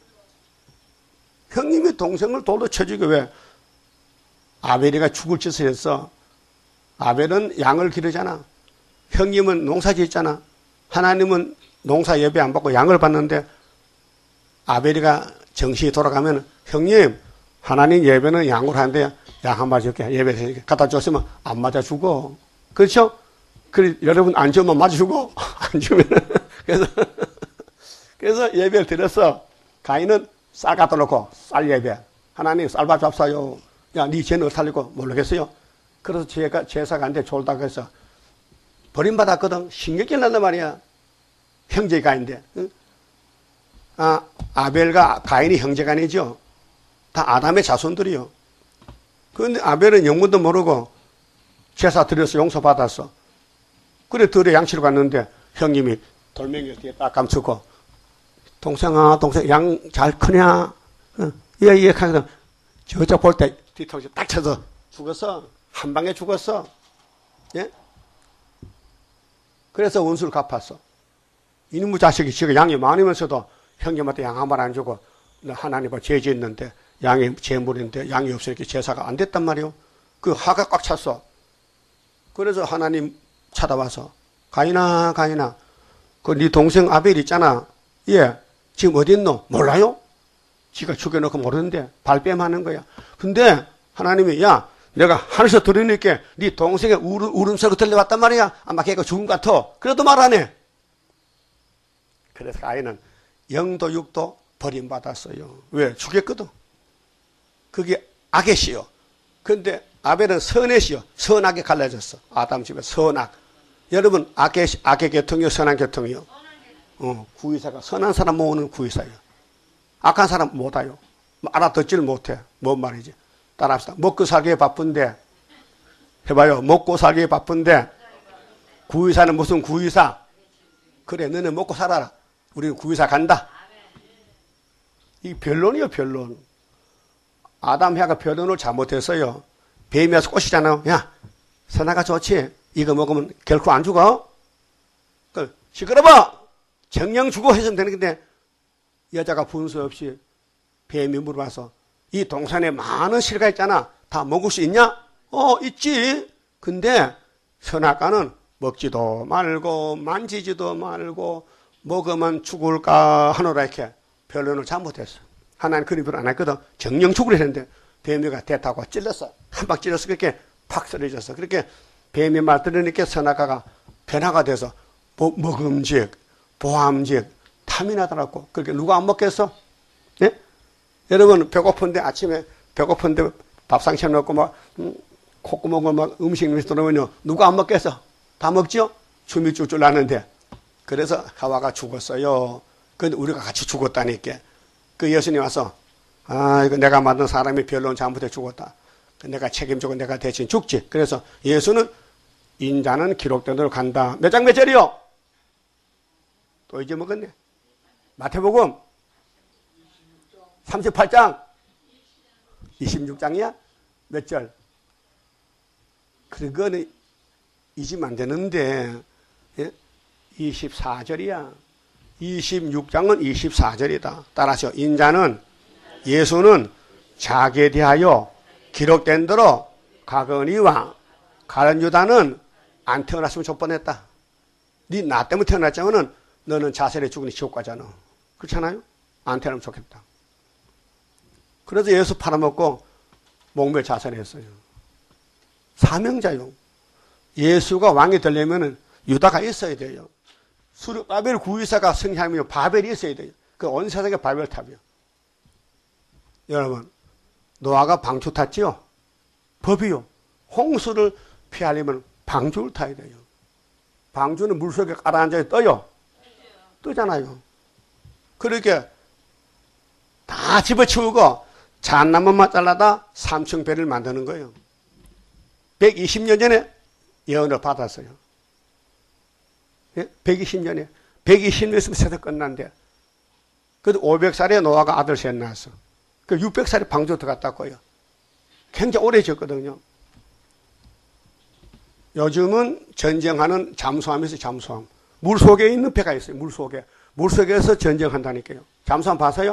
형님이 동생을 돌로 쳐 죽여. 왜? 아벨이가 죽을 짓을 했어. 아벨은 양을 기르잖아. 형님은 농사 짓잖아. 하나님은 농사 예배 안 받고 양을 받는데 아벨이가 정신이 돌아가면 형님 하나님 예배는 양으로 하는데 양 한 마리 줄게. 예배 갖다 줬으면 안 맞아 죽어. 그렇죠? 그래, 여러분 안 주면 맞아 죽어. 안 주면. 그래서, 그래서 예배를 드렸어. 가인은 쌀 갖다 놓고 쌀 예배. 하나님 쌀밥 잡사요. 야, 네 죄는 어떻게 살리고 모르겠어요. 그래서 제가 제사가 안 돼 졸다고 해서 버림받았거든. 신경질 난단 말이야. 형제가 아닌데. 응? 아, 아벨과 가인이 형제가 아니죠. 다 아담의 자손들이요. 그런데 아벨은 영문도 모르고 제사 드려서 용서받았어. 그래, 들에 양치러 갔는데 형님이 돌멩이 뒤에 딱 감추고 동생아, 동생 양 잘 크냐? 어, 예, 예, 하거든. 저쪽 볼 때 뒤통수 딱 쳐서 죽었어. 한 방에 죽었어. 예? 그래서 원수를 갚았어. 이놈의 자식이 지가 양이 많으면서도 형님한테 양 한 번 안 주고 하나님과 죄 짓는데 양이 재물인데 양이 없으니까 제사가 안 됐단 말이요. 그 화가 꽉 찼어. 그래서 하나님 찾아와서 가인아, 가인아, 그 네 동생 아벨 있잖아. 예, 지금 어디 있노? 몰라요? 지가 죽여놓고 모르는데 발뺌하는 거야. 근데 하나님이 야, 내가 하늘에서 들으니까 네 동생의 울음, 울음소리가 들려왔단 말이야. 아마 걔가 죽은 것 같아. 그래도 말 안 해. 그래서 가인은 영도 육도 버림받았어요. 왜? 죽였거든. 그게 악의 씨요. 근데 아벨은 선의 씨요. 선악에 갈라졌어. 아담 집에 선악. 여러분, 악의, 악의 계통이요, 선한 계통이요. 어, 구의사가 선한 사람 모으는 구의사예요. 악한 사람 못 와요. 알아듣지를 못해. 뭔 말이지? 따라합시다. 먹고 살기에 바쁜데, 해봐요. 먹고 살기에 바쁜데, 구의사는 무슨 구의사? 그래, 너는 먹고 살아라. 우리는 구의사 간다. 이 변론이요, 변론. 아담, 해가 변론을 잘못했어요. 뱀이 와서 꼬시잖아요. 야, 선악가 좋지? 이거 먹으면 결코 안 죽어? 그, 시끄러워! 정령 죽어 해서는 되는 건데, 여자가 분수 없이 뱀이 물어봐서, 이 동산에 많은 실가 있잖아. 다 먹을 수 있냐? 어, 있지. 근데, 선악과는 먹지도 말고, 만지지도 말고, 먹으면 죽을까 하노라 이렇게 변론을 잘못했어. 하나님 그런 별을 안 했거든. 정령 죽으려 했는데, 뱀이가 대타고 찔렀어. 한 방 찔러서 그렇게 팍 쓰러졌어. 그렇게 뱀이 말 들으니까 선악과가 변화가 돼서 뭐, 먹음직, 보암직, 탐이 나더라고. 그렇게 누가 안 먹겠어? 예? 여러분 배고픈데 아침에 배고픈데 밥상 차려놓고 막 음, 콧구멍을 막 음식 냄새 들어오면요 누가 안 먹겠어? 다 먹죠? 춤이 쫄쫄 나는데. 그래서 하와가 죽었어요. 근데 우리가 같이 죽었다니까. 그 예수님 와서 아 이거 내가 만든 사람이 변론 잘못해 죽었다. 내가 책임지고 내가 대신 죽지. 그래서 예수는 인자는 기록된 대로 간다. 몇 장 몇 절이요? 또 잊어먹었네. 마태복음 삼십팔 장 이십육 장이야? 몇 절? 그거는 잊으면 안 되는데 예? 이십사 절이야. 이십육 장은 이십사 절이다. 따라하시오. 인자는 예수는 자기에 대하여 기록된 대로 가거니와 가룟 유다는 안 태어났으면 줄 뻔했다. 네 나 때문에 태어났자면은 너는 자살에 죽으니 지옥 가잖아. 그렇잖아요? 안 태어나면 좋겠다. 그래서 예수 팔아먹고 목매 자살했어요. 사명자요. 예수가 왕이 되려면 유다가 있어야 돼요. 수르바벨 구의사가 승리하면 바벨이 있어야 돼요. 그 온 세상에 바벨탑이요. 여러분, 노아가 방주 탔지요? 법이요. 홍수를 피하려면 방주를 타야 돼요. 방주는 물속에 가라앉아 떠요. 뜨잖아요. 그렇게 다 집어치우고 잣나무만 잘라다 삼층 배를 만드는 거예요. 백이십 년 전에 예언을 받았어요. 예? 백이십 년에. 백이십 년 있으면 세상 끝난대. 그래도 오백 살에 노아가 아들 셋 낳았어. 그 육백 살에 방주 들어갔다고요. 굉장히 오래 지었거든요. 요즘은 전쟁하는 잠수함에서 잠수함. 물 속에 있는 배가 있어요. 물 속에. 물 속에서 전쟁한다니까요. 잠수함 봐서요?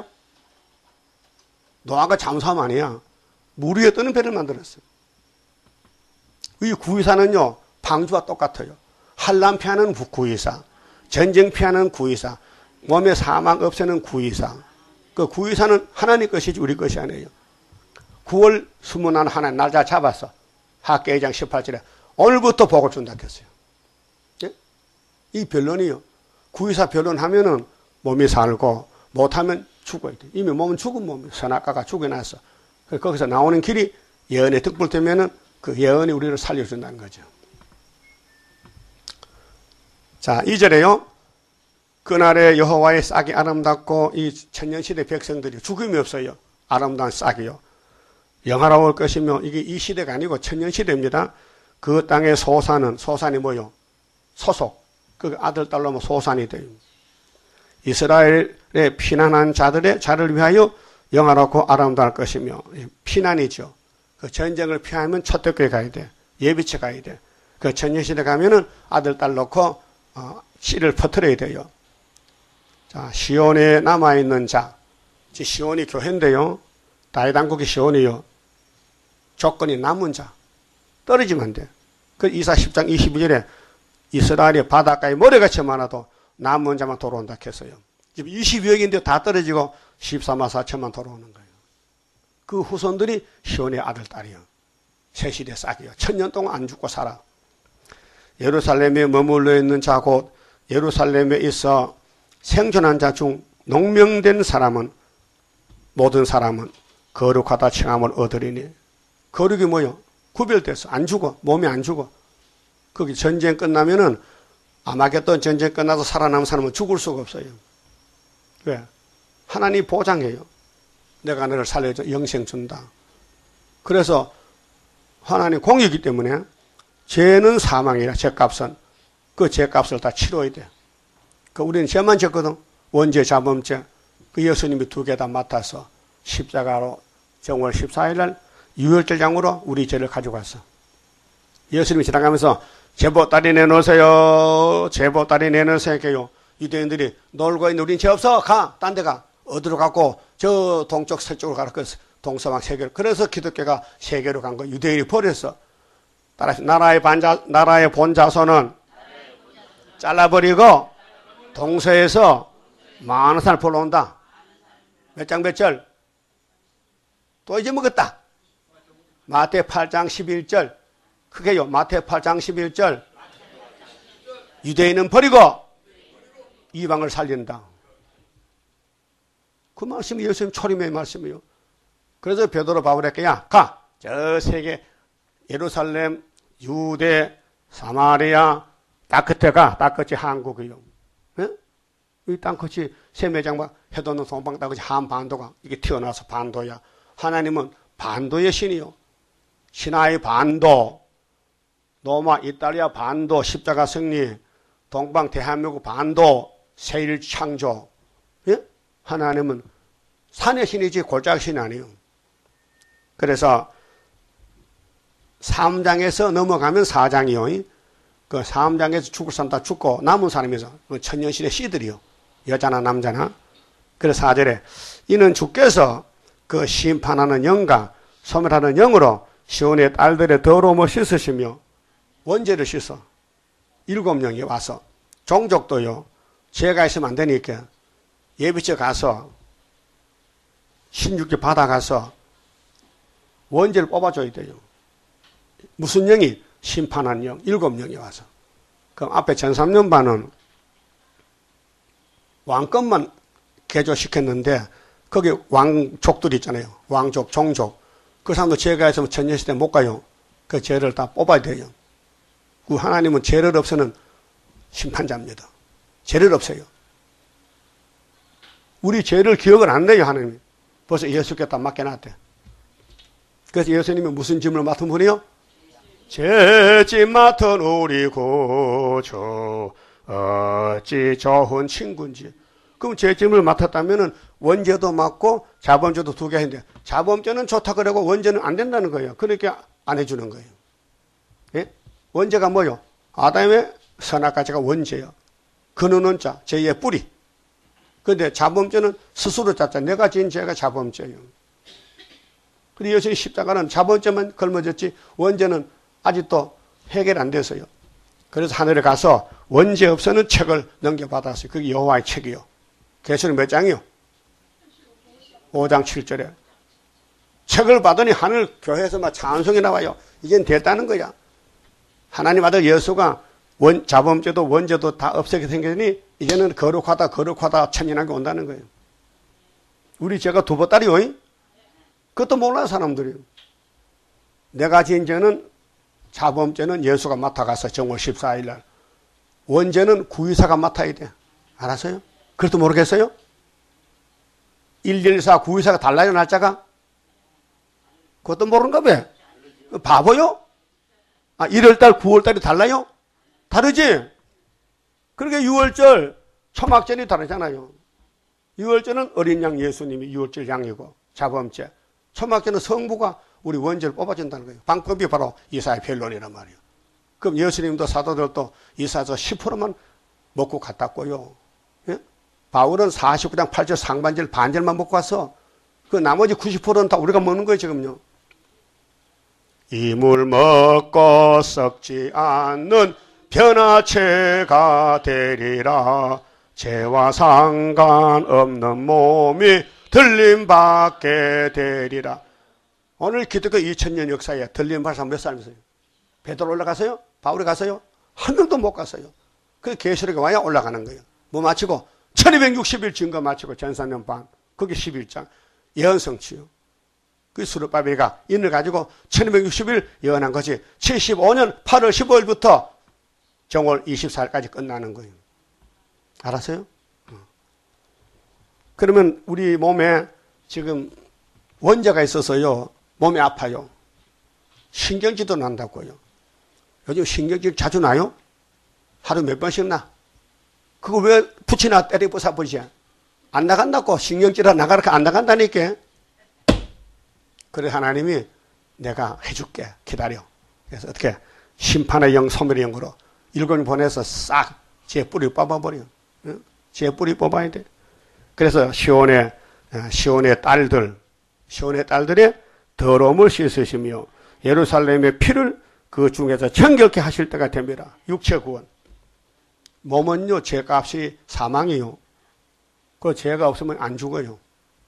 노아가 잠수함 아니야. 물 위에 뜨는 배를 만들었어요. 이 구이사는요, 방주와 똑같아요. 한란 피하는 구이사, 전쟁 피하는 구이사, 몸의 사망 없애는 구이사. 그 구이사는 하나님 것이지 우리 것이 아니에요. 구월 스물날 하나님 날짜 잡았어. 학계 이 장 십팔 절에 오늘부터 복을 준다 했어요. 예? 이 변론이요. 구이사 변론하면은 몸이 살고 못하면 죽어야 돼. 이미 몸은 죽은 몸이에요. 선악과가 죽여놨어. 거기서 나오는 길이 예언의 득불 되면은 그 예언이 우리를 살려준다는 거죠. 자, 이 절에요. 그날에 여호와의 싹이 아름답고 이 천년시대 백성들이 죽음이 없어요. 아름다운 싹이요. 영화로울 것이며 이게 이 시대가 아니고 천년시대입니다. 그 땅의 소산은 소산이 뭐요? 소속. 그 아들 딸로 뭐 소산이 돼요. 이스라엘의 피난한 자들의 자를 위하여 영화롭고 아름다울 것이며 피난이죠. 그 전쟁을 피하면 초대교회 가야 돼. 예비체 가야 돼. 그 천년시대 가면은 아들 딸 놓고 어, 씨를 퍼뜨려야 돼요. 자, 시온에 남아있는 자. 시온이 교회인데요. 다윗왕국이 시온이요. 조건이 남은 자. 떨어지면 안 돼. 그 이사 십 장 이십이 절에 이스라엘이 바닷가에 모래같이 많아도 남은 자만 돌아온다 했어요. 지금 이십이억인데 다 떨어지고 십삼만 사천만 돌아오는 거예요. 그 후손들이 시온의 아들, 딸이요. 새시대 싹이요. 천년 동안 안 죽고 살아. 예루살렘에 머물러 있는 자 곧 예루살렘에 있어 생존한 자 중 농명된 사람은 모든 사람은 거룩하다 칭함을 얻으리니. 거룩이 뭐요? 구별돼서 안 죽어. 몸이 안 죽어. 거기 전쟁 끝나면은 아마겟돈 전쟁 끝나서 살아남은 사람은 죽을 수가 없어요. 왜? 하나님 보장해요. 내가 너를 살려줘. 영생 준다. 그래서 하나님 공이기 때문에 죄는 사망이라. 죄값은 그 죄값을 다 치러야 돼. 그 우리는 죄만 졌거든. 원죄, 자범죄. 그 예수님이 두 개 다 맡아서 십자가로 정월 십사일 날 유월절장으로 우리 죄를 가져갔어. 예수님이 지나가면서 제보따리 내놓으세요. 제보따리 내놓으세요. 해요. 유대인들이 놀고 있는 우린 죄 없어. 가. 딴 데 가. 어디로 가고 저 동쪽 서쪽으로 가라. 그래서 동서방 세계로. 그래서 기독교가 세계로 간 거. 유대인이 버렸어. 따라서 나라의 반자, 나라의 본자손은 잘라버리고 동서에서 많은 사람을 보러 온다. 몇 장 몇 절? 또 잊어먹었다. 마태 팔 장 십일 절. 크게요. 마태 팔 장 십일 절. 유대인은 버리고 이방을 살린다. 그 말씀이 예수님 초림의 말씀이요. 그래서 베드로 바울에게 야, 가. 저 세계 예루살렘, 유대, 사마리아, 딱 끝에 가. 딱 끝이 한국이요. 예? 이 땅끝이 세매장 막 해도는 동방 땅끝이 한반도가 이게 튀어나와서 반도야. 하나님은 반도의 신이요. 신하의 반도, 로마, 이탈리아 반도, 십자가 승리, 동방 대한민국 반도, 세일 창조. 예? 하나님은 산의 신이지 골짜기 신이 아니에요. 그래서 삼 장에서 넘어가면 사 장이요. 그 삼 장에서 죽을 사람 다 죽고 남은 사람에서 그 천년시대 씨들이요. 여자나 남자나. 그래서 사 절에 이는 주께서 그 심판하는 영과 소멸하는 영으로 시온의 딸들의 더러움을 씻으시며 원죄를 씻어. 일곱 명이 와서 종족도요. 죄가 있으면 안 되니까 예비처 가서 신육기 받아가서 원죄를 뽑아줘야 돼요. 무슨 영이? 심판한 영. 일곱 명이 와서. 그럼 앞에 전삼년반은 왕권만 개조시켰는데 거기 왕족들이 있잖아요. 왕족, 종족. 그 사람도 죄가 있으면 천년시대 못 가요. 그 죄를 다 뽑아야 돼요. 그 하나님은 죄를 없애는 심판자입니다. 죄를 없애요. 우리 죄를 기억을 안 내요, 하나님이. 벌써 예수께다 맡겨놨대. 그래서 예수님이 무슨 짐을 맡은 분이요? 죄짐 맡은 우리 구주 어찌 좋은 친구인지. 그럼 죄짐을 맡았다면은 원죄도 맡고 자범죄도 두 개 했는데 자범죄는 좋다 그러고 원죄는 안 된다는 거예요. 그러니까 안 해주는 거예요. 예? 원죄가 뭐요? 아담의 선악과제가 원죄예요. 근원은 자, 죄의 뿌리. 그런데 자범죄는 스스로 짰자. 내가 지은 죄가 자범죄예요. 그런데 예수님 십자가는 자범죄만 걸머졌지 원죄는 아직도 해결 안 됐어요. 그래서 하늘에 가서 원죄 없어는 책을 넘겨받았어요. 그게 여호와의 책이요. 계시록 몇 장이요? 오 장 칠 절에. 책을 받으니 하늘 교회에서 막 찬송이 나와요. 이젠 됐다는 거야. 하나님 아들 예수가 원, 자범죄도 원죄도 다 없애게 생겼으니 이제는 거룩하다 거룩하다 천진하게 온다는 거예요. 우리 죄가 두 보따리요. 그것도 몰라요 사람들이. 내가 지은 죄는 자범죄는 예수가 맡아가서 정월 십사 일 날. 원죄는 구의사가 맡아야 돼. 알았어요? 그것도 모르겠어요? 일일사 구의사가 달라요 날짜가? 그것도 모르는가 봐. 바보요? 아, 일월달 구월달이 달라요? 다르지? 그러니까 유월절 초막절이 다르잖아요. 유월절은 어린 양 예수님이 유월절 양이고 자범죄. 초막절은 성부가 우리 원죄를 뽑아준다는 거예요. 방법이 바로 이사야 변론이란 말이에요. 그럼 예수님도 사도들도 이사야서 십 퍼센트만 먹고 갔다고요. 예? 바울은 사십구 장 팔 절 상반절 반절만 먹고 와서 그 나머지 구십 퍼센트는 다 우리가 먹는 거예요 지금요. 이물 먹고 썩지 않는 변화체가 되리라. 죄와 상관없는 몸이 들림받게 되리라. 오늘 기독교 이천 년 역사에 들림받은 사람 몇 사람이세요? 베드로 올라가서요? 바울이 가서요? 한 명도 못 갔어요. 그 계시록에 와야 올라가는 거예요. 뭐 마치고 천이백육십 일 증거 마치고 전사년 반 그게 십일 장 예언성취요. 그 수르바벨가 인을 가지고 천이백육십 일 예언한 것이 칠십오 년 팔월 십오일부터 정월 이십사 일까지 끝나는 거예요. 알았어요? 그러면 우리 몸에 지금 원죄가 있어서요 몸이 아파요. 신경질도 난다고요. 요즘 신경질 자주 나요? 하루 몇 번씩 나? 그거 왜 붙이나 때려 부숴버리지? 안 나간다고 신경질아 나가라 안 나간다니까. 그래 하나님이 내가 해줄게 기다려. 그래서 어떻게 심판의 영 소멸의 영으로 일곱 명 보내서 싹 제 뿌리 뽑아버려. 제 뿌리 뽑아야 돼. 그래서 시온의 시온의 딸들 시온의 딸들의 더러움을 씻으시며 예루살렘의 피를 그 중에서 정결케 하실 때가 됩니다. 육체 구원. 몸은요 죄값이 사망이요. 그 죄가 없으면 안 죽어요.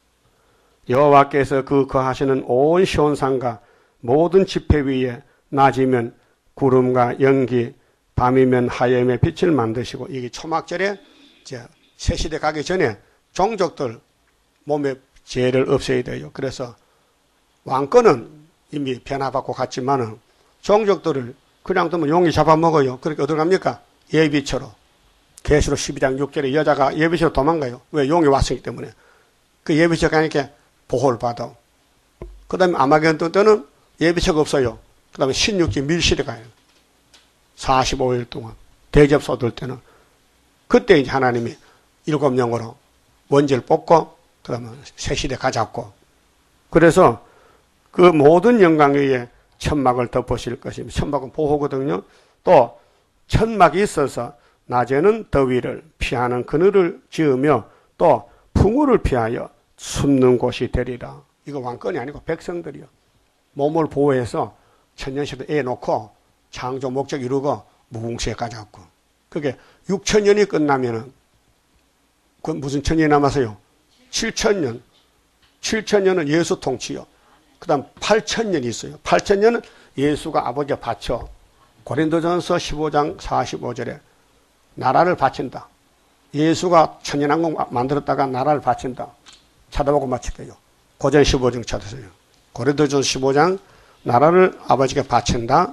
여호와께서 그 거하시는 온 시온산과 모든 지폐 위에 낮이면 구름과 연기, 밤이면 하염의 빛을 만드시고 이게 초막절에 이제 새 시대 가기 전에 종족들 몸의 죄를 없애야 돼요. 그래서 왕권은 이미 변화받고 갔지만은 종족들을 그냥 두면 용이 잡아먹어요. 그렇게 어디로 갑니까? 예비처로. 계시록 십이 장 육 절에 여자가 예비처로 도망가요. 왜? 용이 왔기 때문에. 그 예비처 가니까 보호를 받아. 그 다음에 아마겟돈 때는 예비처가 없어요. 그 다음에 십육 기 밀실에 가요. 사십오 일 동안. 대접 쏟을 때는. 그때 이제 하나님이 일곱 명으로 원죄를 뽑고, 그 다음에 새 시대 가잡고. 그래서 그 모든 영광 위에 천막을 덮으실 것입니다. 천막은 보호거든요. 또 천막이 있어서 낮에는 더위를 피하는 그늘을 지으며 또 풍우를 피하여 숨는 곳이 되리라. 이거 왕권이 아니고 백성들이요. 몸을 보호해서 천년시대 애 놓고 창조 목적 이루고 무궁시에 가져왔고. 그게 육천 년이 끝나면은 그 무슨 천년이 남았어요? 칠천 년. 칠천 년은 예수 통치요. 그 다음 팔천 년이 있어요. 팔천 년은 예수가 아버지가 바쳐. 고린도전서 십오 장 사십오 절에 나라를 바친다. 예수가 천년왕국 만들었다가 나라를 바친다. 찾아보고 마칠게요. 고전 십오 장 찾으세요. 고린도전서 십오 장 나라를 아버지가 바친다.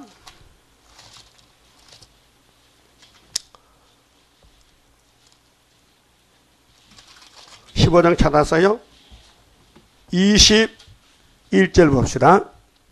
십오 십오 장 찾았어요. 이십일 절 봅시다.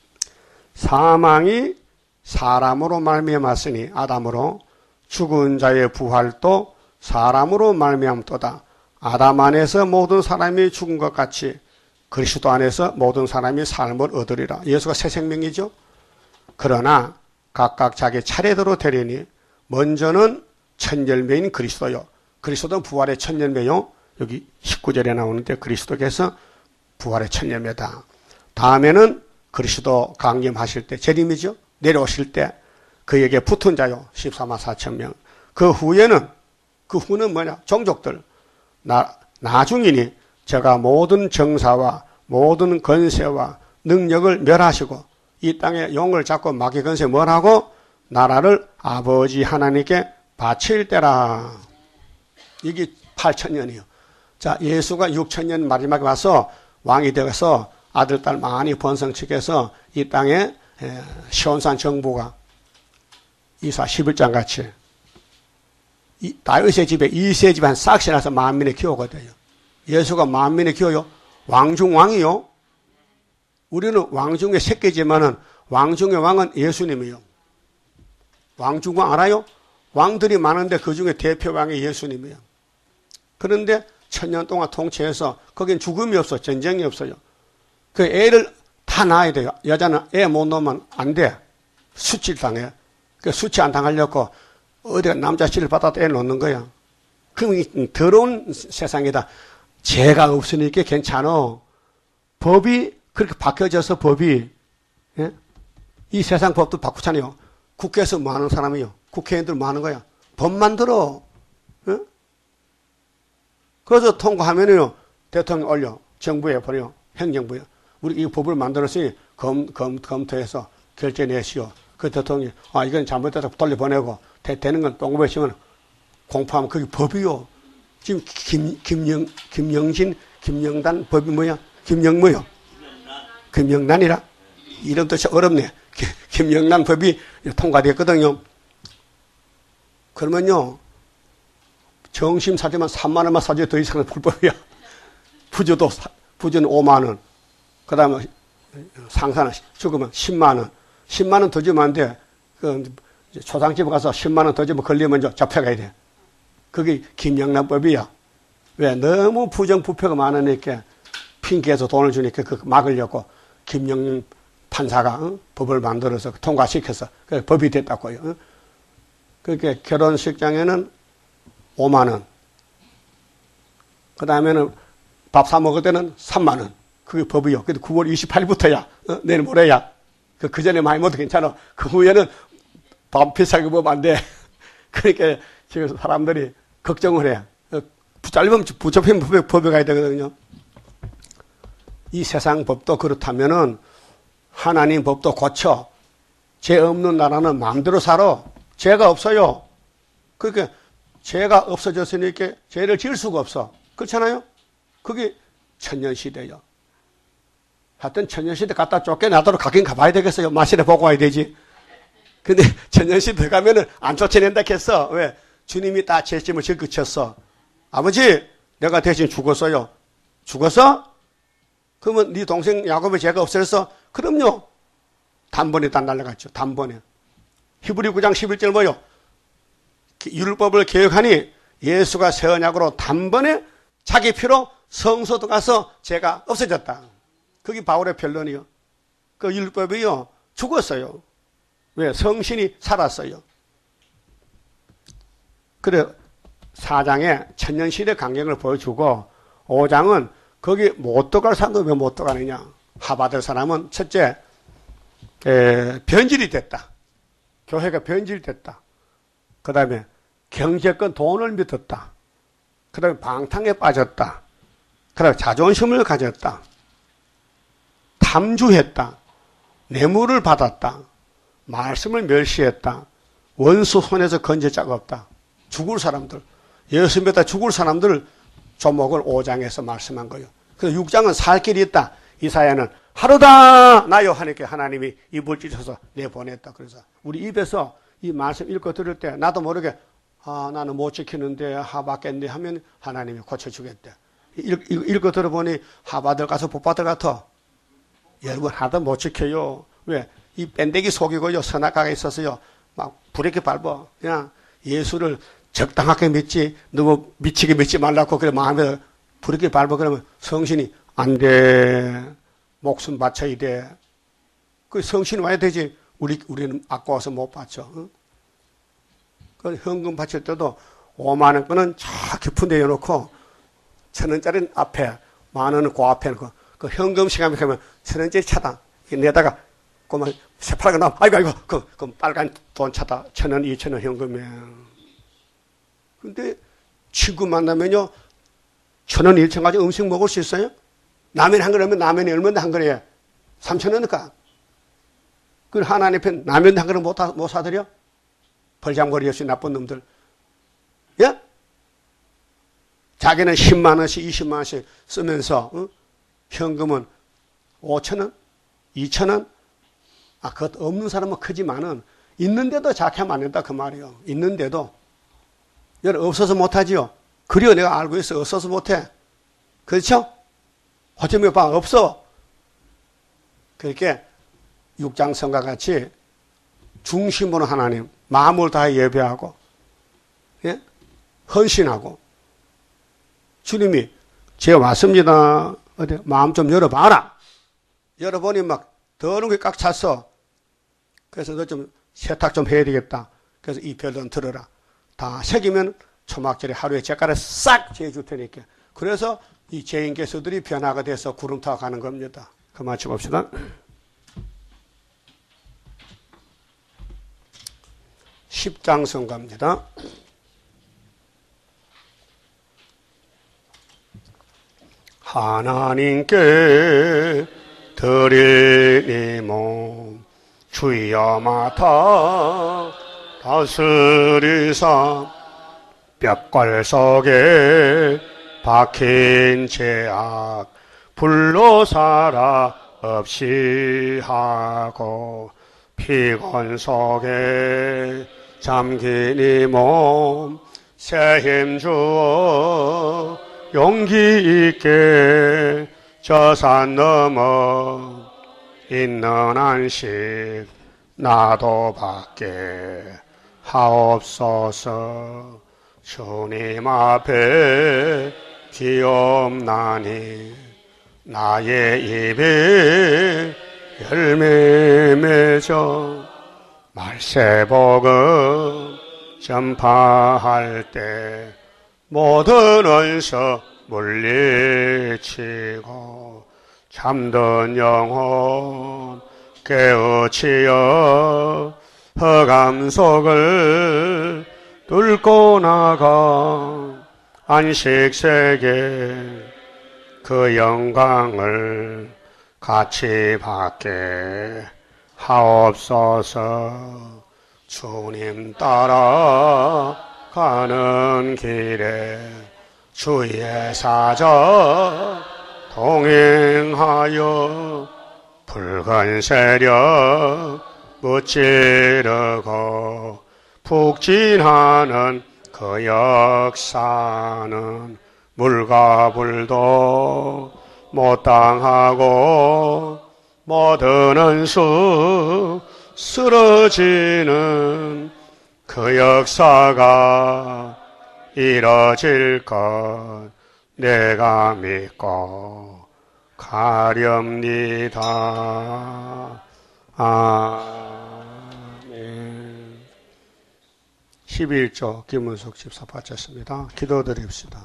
사망이 사람으로 말미암았으니 아담으로 죽은 자의 부활도 사람으로 말미암도다. 아담 안에서 모든 사람이 죽은 것 같이 그리스도 안에서 모든 사람이 삶을 얻으리라. 예수가 새 생명이죠. 그러나 각각 자기 차례대로 되리니 먼저는 첫 열매인 그리스도요. 그리스도는 부활의 첫 열매요. 여기 십구 절에 나오는데 그리스도께서 부활의 첫 열매다. 다음에는 그리스도 강림하실 때 재림이죠. 내려오실 때 그에게 붙은 자요. 십사만 사천 명. 그 후에는 그 후는 뭐냐? 종족들. 나, 나중이니 제가 모든 정사와 모든 권세와 능력을 멸하시고 이 땅에 용을 잡고 마귀 권세 뭘하고 나라를 아버지 하나님께 바칠 때라. 이게 팔천 년이요. 자, 예수가 육천 년 마지막에 와서 왕이 되어서 아들, 딸 많이 번성치게해서 이 땅에 시온산 정부가 이사 십일 장 같이 이 다윗의 집에 이세 집안 싹시 나서 만민을 키우거든요. 예수가 만민을 키워요. 왕중왕이요. 우리는 왕중의 새끼지만은 왕중의 왕은 예수님이요. 왕중왕 알아요? 왕들이 많은데 그 중에 대표 왕이 예수님이에요. 그런데 천년 동안 통치해서 거긴 죽음이 없어. 전쟁이 없어요. 그 애를 다 낳아야 돼요. 여자는 애 못 낳으면 안 돼. 수치를 당해. 그 수치 안 당하려고 어디가 남자 씨를 받아도 애 놓는 거야. 그럼 더러운 세상이다. 죄가 없으니까 괜찮아. 법이 그렇게 바뀌어져서 법이 예? 이 세상 법도 바꾸잖아요. 국회에서 뭐 하는 사람이요. 국회의원들 뭐 하는 거야. 법 만들어. 예? 그래서 통과하면요. 대통령 올려. 정부에 버려. 행정부에. 우리 이 법을 만들었으니 검, 검, 검토해서 결제 내시오. 그 대통령이, 아, 이건 잘못돼서 돌려보내고, 되, 되는 건 똥구배 치면 공포하면 그게 법이요. 지금 김, 김영, 김영진, 김영단 법이 뭐야? 김영 뭐요? 김영란이라? 이름도 참 어렵네. 김영란 법이 통과됐거든요. 그러면요, 정심 사주면 삼만 원만 사줘야 더 이상은 불법이야. 부조도, 부조는 오만 원. 그 다음에 상사는 죽으면 십만 원. 십만 원 더 주면 안 돼. 그 초상집에 가서 십만 원 더 주면 걸리면 이제 잡혀가야 돼. 그게 김영란법이야. 왜? 너무 부정부패가 많으니까 핑계에서 돈을 주니까 그 막으려고 김영란 판사가 어? 법을 만들어서 통과시켜서 그 법이 됐다고요. 어? 그렇게 결혼식장에는 오만 원. 그 다음에는 밥 사 먹을 때는 삼만 원. 그게 법이요. 근데 구월 이십팔일부터야. 어? 내일 모레야. 그, 그 전에 많이 먹어도 괜찮아. 그 후에는 밥 비싸게 먹으면 안 돼. 그러니까 지금 사람들이 걱정을 해. 어, 짧으면 부처님 법에, 법에 가야 되거든요. 이 세상 법도 그렇다면은 하나님 법도 고쳐. 죄 없는 나라는 마음대로 살아. 죄가 없어요. 그러니까 죄가 없어졌으니까 죄를 지을 수가 없어. 그렇잖아요? 그게 천년시대요. 하여튼 천년시대 갖다 쫓겨나도록 가긴 가봐야 되겠어요. 마실에 보고 와야 되지. 근데 천년시대 가면은 안 쫓아낸다 했어. 왜? 주님이 다 죄짐을 짊어졌어. 아버지, 내가 대신 죽었어요. 죽었어? 그러면 네 동생 야곱의 죄가 없어졌어? 그럼요. 단번에 다 날라갔죠. 단번에. 히브리 구 장 십일 절 뭐요? 율법을 개혁하니 예수가 새 언약으로 단번에 자기 피로 성소도 가서 죄가 없어졌다. 그게 바울의 변론이요. 그 율법이요. 죽었어요. 왜? 성신이 살았어요. 그래, 사 장에 천년시대 강경을 보여주고, 오 장은 거기 못 들어갈 사람도 왜 못 들어가느냐. 하받을 사람은 첫째, 에, 변질이 됐다. 교회가 변질됐다. 그 다음에 경제권 돈을 믿었다. 그 다음에 방탕에 빠졌다. 그 다음에 자존심을 가졌다. 탐주했다. 뇌물을 받았다. 말씀을 멸시했다. 원수 손에서 건질 자가 없다. 죽을 사람들. 예수 믿다 죽을 사람들 조목을 오 장에서 말씀한 거예요. 그래서 육 장은 살 길이 있다. 이사야는 하루다 나요 하니까 하나님이 입을 찢어서 내보냈다. 그래서 우리 입에서 이 말씀 읽고 들을 때 나도 모르게 아 나는 못 지키는데 하받겠네 하면 하나님이 고쳐주겠대. 읽, 읽, 읽어 들어보니 하버드 가서 복 받을 같아. 여러분 하나도 못 지켜요. 왜? 이 뺀데기 속이고요. 선악과가 있어서요. 막 브레이크 밟아. 그냥 예수를 적당하게 믿지 너무 미치게 믿지 말라고 그래 마음에 브레이크 밟아 그러면 성신이 안 돼. 목숨 바쳐야 돼. 그 성신이 와야 되지. 우리, 우리는 아까워서 못 바쳐. 응? 그 현금 바칠 때도 오만 원 거는 저 깊은 데 넣어놓고 천 원짜리는 앞에 만 원은 그 앞에 놓고 그 현금 시간이 가면 천 원짜리 차다. 내다가 그만 새파랗게 나와. 아이고 아이고 그, 그 빨간 돈 차다. 천 원, 이천 원 현금이야. 근데 친구 만나면요 천 원, 일천 가지고 음식 먹을 수 있어요? 라면 한 그릇면 라면이 얼마인데 한 그릇에 삼천 원일까? 그 하나님 편 라면 한 그릇 못, 못 사드려? 벌장거리 없이 나쁜 놈들. 예? 자기는 십만 원씩, 이십만 원씩 쓰면서, 어? 현금은 오천 원? 이천 원? 아, 그것 없는 사람은 크지만은, 있는데도 자기하면 안 된다, 그 말이요. 있는데도. 여러분, 없어서 못하지요? 그래요, 내가 알고 있어. 없어서 못해. 그렇죠? 어쩌면 봐, 없어. 그렇게, 육장성과 같이, 중심으로 하나님, 마음을 다해 예배하고, 예? 헌신하고, 주님이, 제가 왔습니다. 어디, 마음 좀 열어봐라. 열어보니 막, 더러운 게 꽉 찼어. 그래서 너 좀 세탁 좀 해야 되겠다. 그래서 이 별론 들어라. 다 새기면 초막절에 하루에 제가를 싹 재줄 테니까. 그래서 이 죄인개수들이 변화가 돼서 구름 타고 가는 겁니다. 그만 쳐봅시다. 십장성가입니다. 하나님께 드릴 이 몸 주여 맡아 다스리사 뼈골 속에 박힌 죄악 불로 살아 없이 하고 피곤 속에 잠긴 이 몸 새 힘 주어 용기 있게 저 산 넘어 있는 안식 나도 받게 하옵소서. 주님 앞에 비옵나니 나의 입에 열매 맺어 말세복음 전파할 때 모든 원수 물리치고 잠든 영혼 깨우치어 흑암 속을 뚫고 나가 안식세계 그 영광을 같이 받게 하옵소서. 주님 따라 가는 길에 주의 사자 동행하여 붉은 세력 무찌르고 북진하는 그 역사는 물과 불도 못 당하고 모든 원수 쓰러지는 그 역사가 이뤄질 것 내가 믿고 가렵니다. 아멘. 십일 조 김은숙 집사 바쳤습니다. 기도드립시다.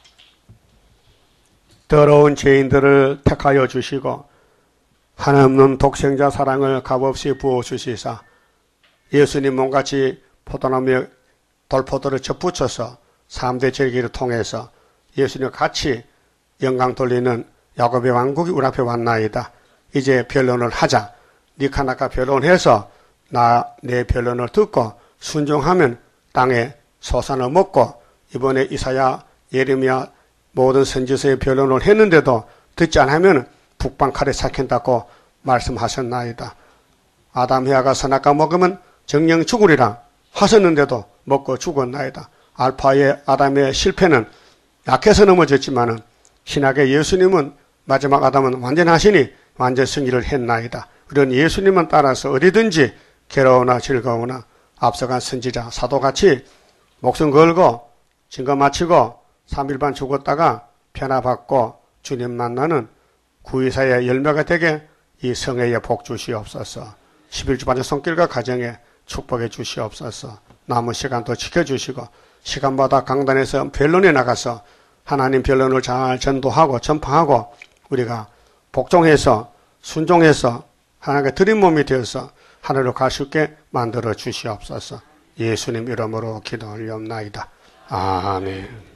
더러운 죄인들을 택하여 주시고 한없는 독생자 사랑을 값없이 부어주시사 예수님 몸같이 포도나무에 돌포도를 접붙여서 삼 대 절기를 통해서 예수님과 같이 영광 돌리는 야곱의 왕국이 우리 앞에 왔나이다. 이제 변론을 하자. 니카나카 변론해서 나 내 변론을 듣고 순종하면 땅에 소산을 먹고 이번에 이사야 예레미야 모든 선지서의 변론을 했는데도 듣지 않으면 북방 칼에 삭힌다고 말씀하셨나이다. 아담 헤아가 선악과 먹으면 정령 죽으리라 하셨는데도 먹고 죽었나이다. 알파의 아담의 실패는 약해서 넘어졌지만은 신약의 예수님은 마지막 아담은 완전하시니 완전 승리를 했나이다. 우리는 예수님은 따라서 어디든지 괴로우나 즐거우나 앞서간 선지자 사도같이 목숨 걸고 증거 마치고 삼 일 반 죽었다가 변화받고 주님 만나는 구의사의 열매가 되게 이 성회에 복 주시옵소서. 십일 주 반의 손길과 가정에 축복해 주시옵소서. 남은 시간도 지켜주시고 시간마다 강단에서 변론에 나가서 하나님 변론을 잘 전도하고 전파하고 우리가 복종해서 순종해서 하나님께 드린 몸이 되어서 하늘로 갈 수 있게 만들어 주시옵소서. 예수님 이름으로 기도 올리옵나이다. 아멘.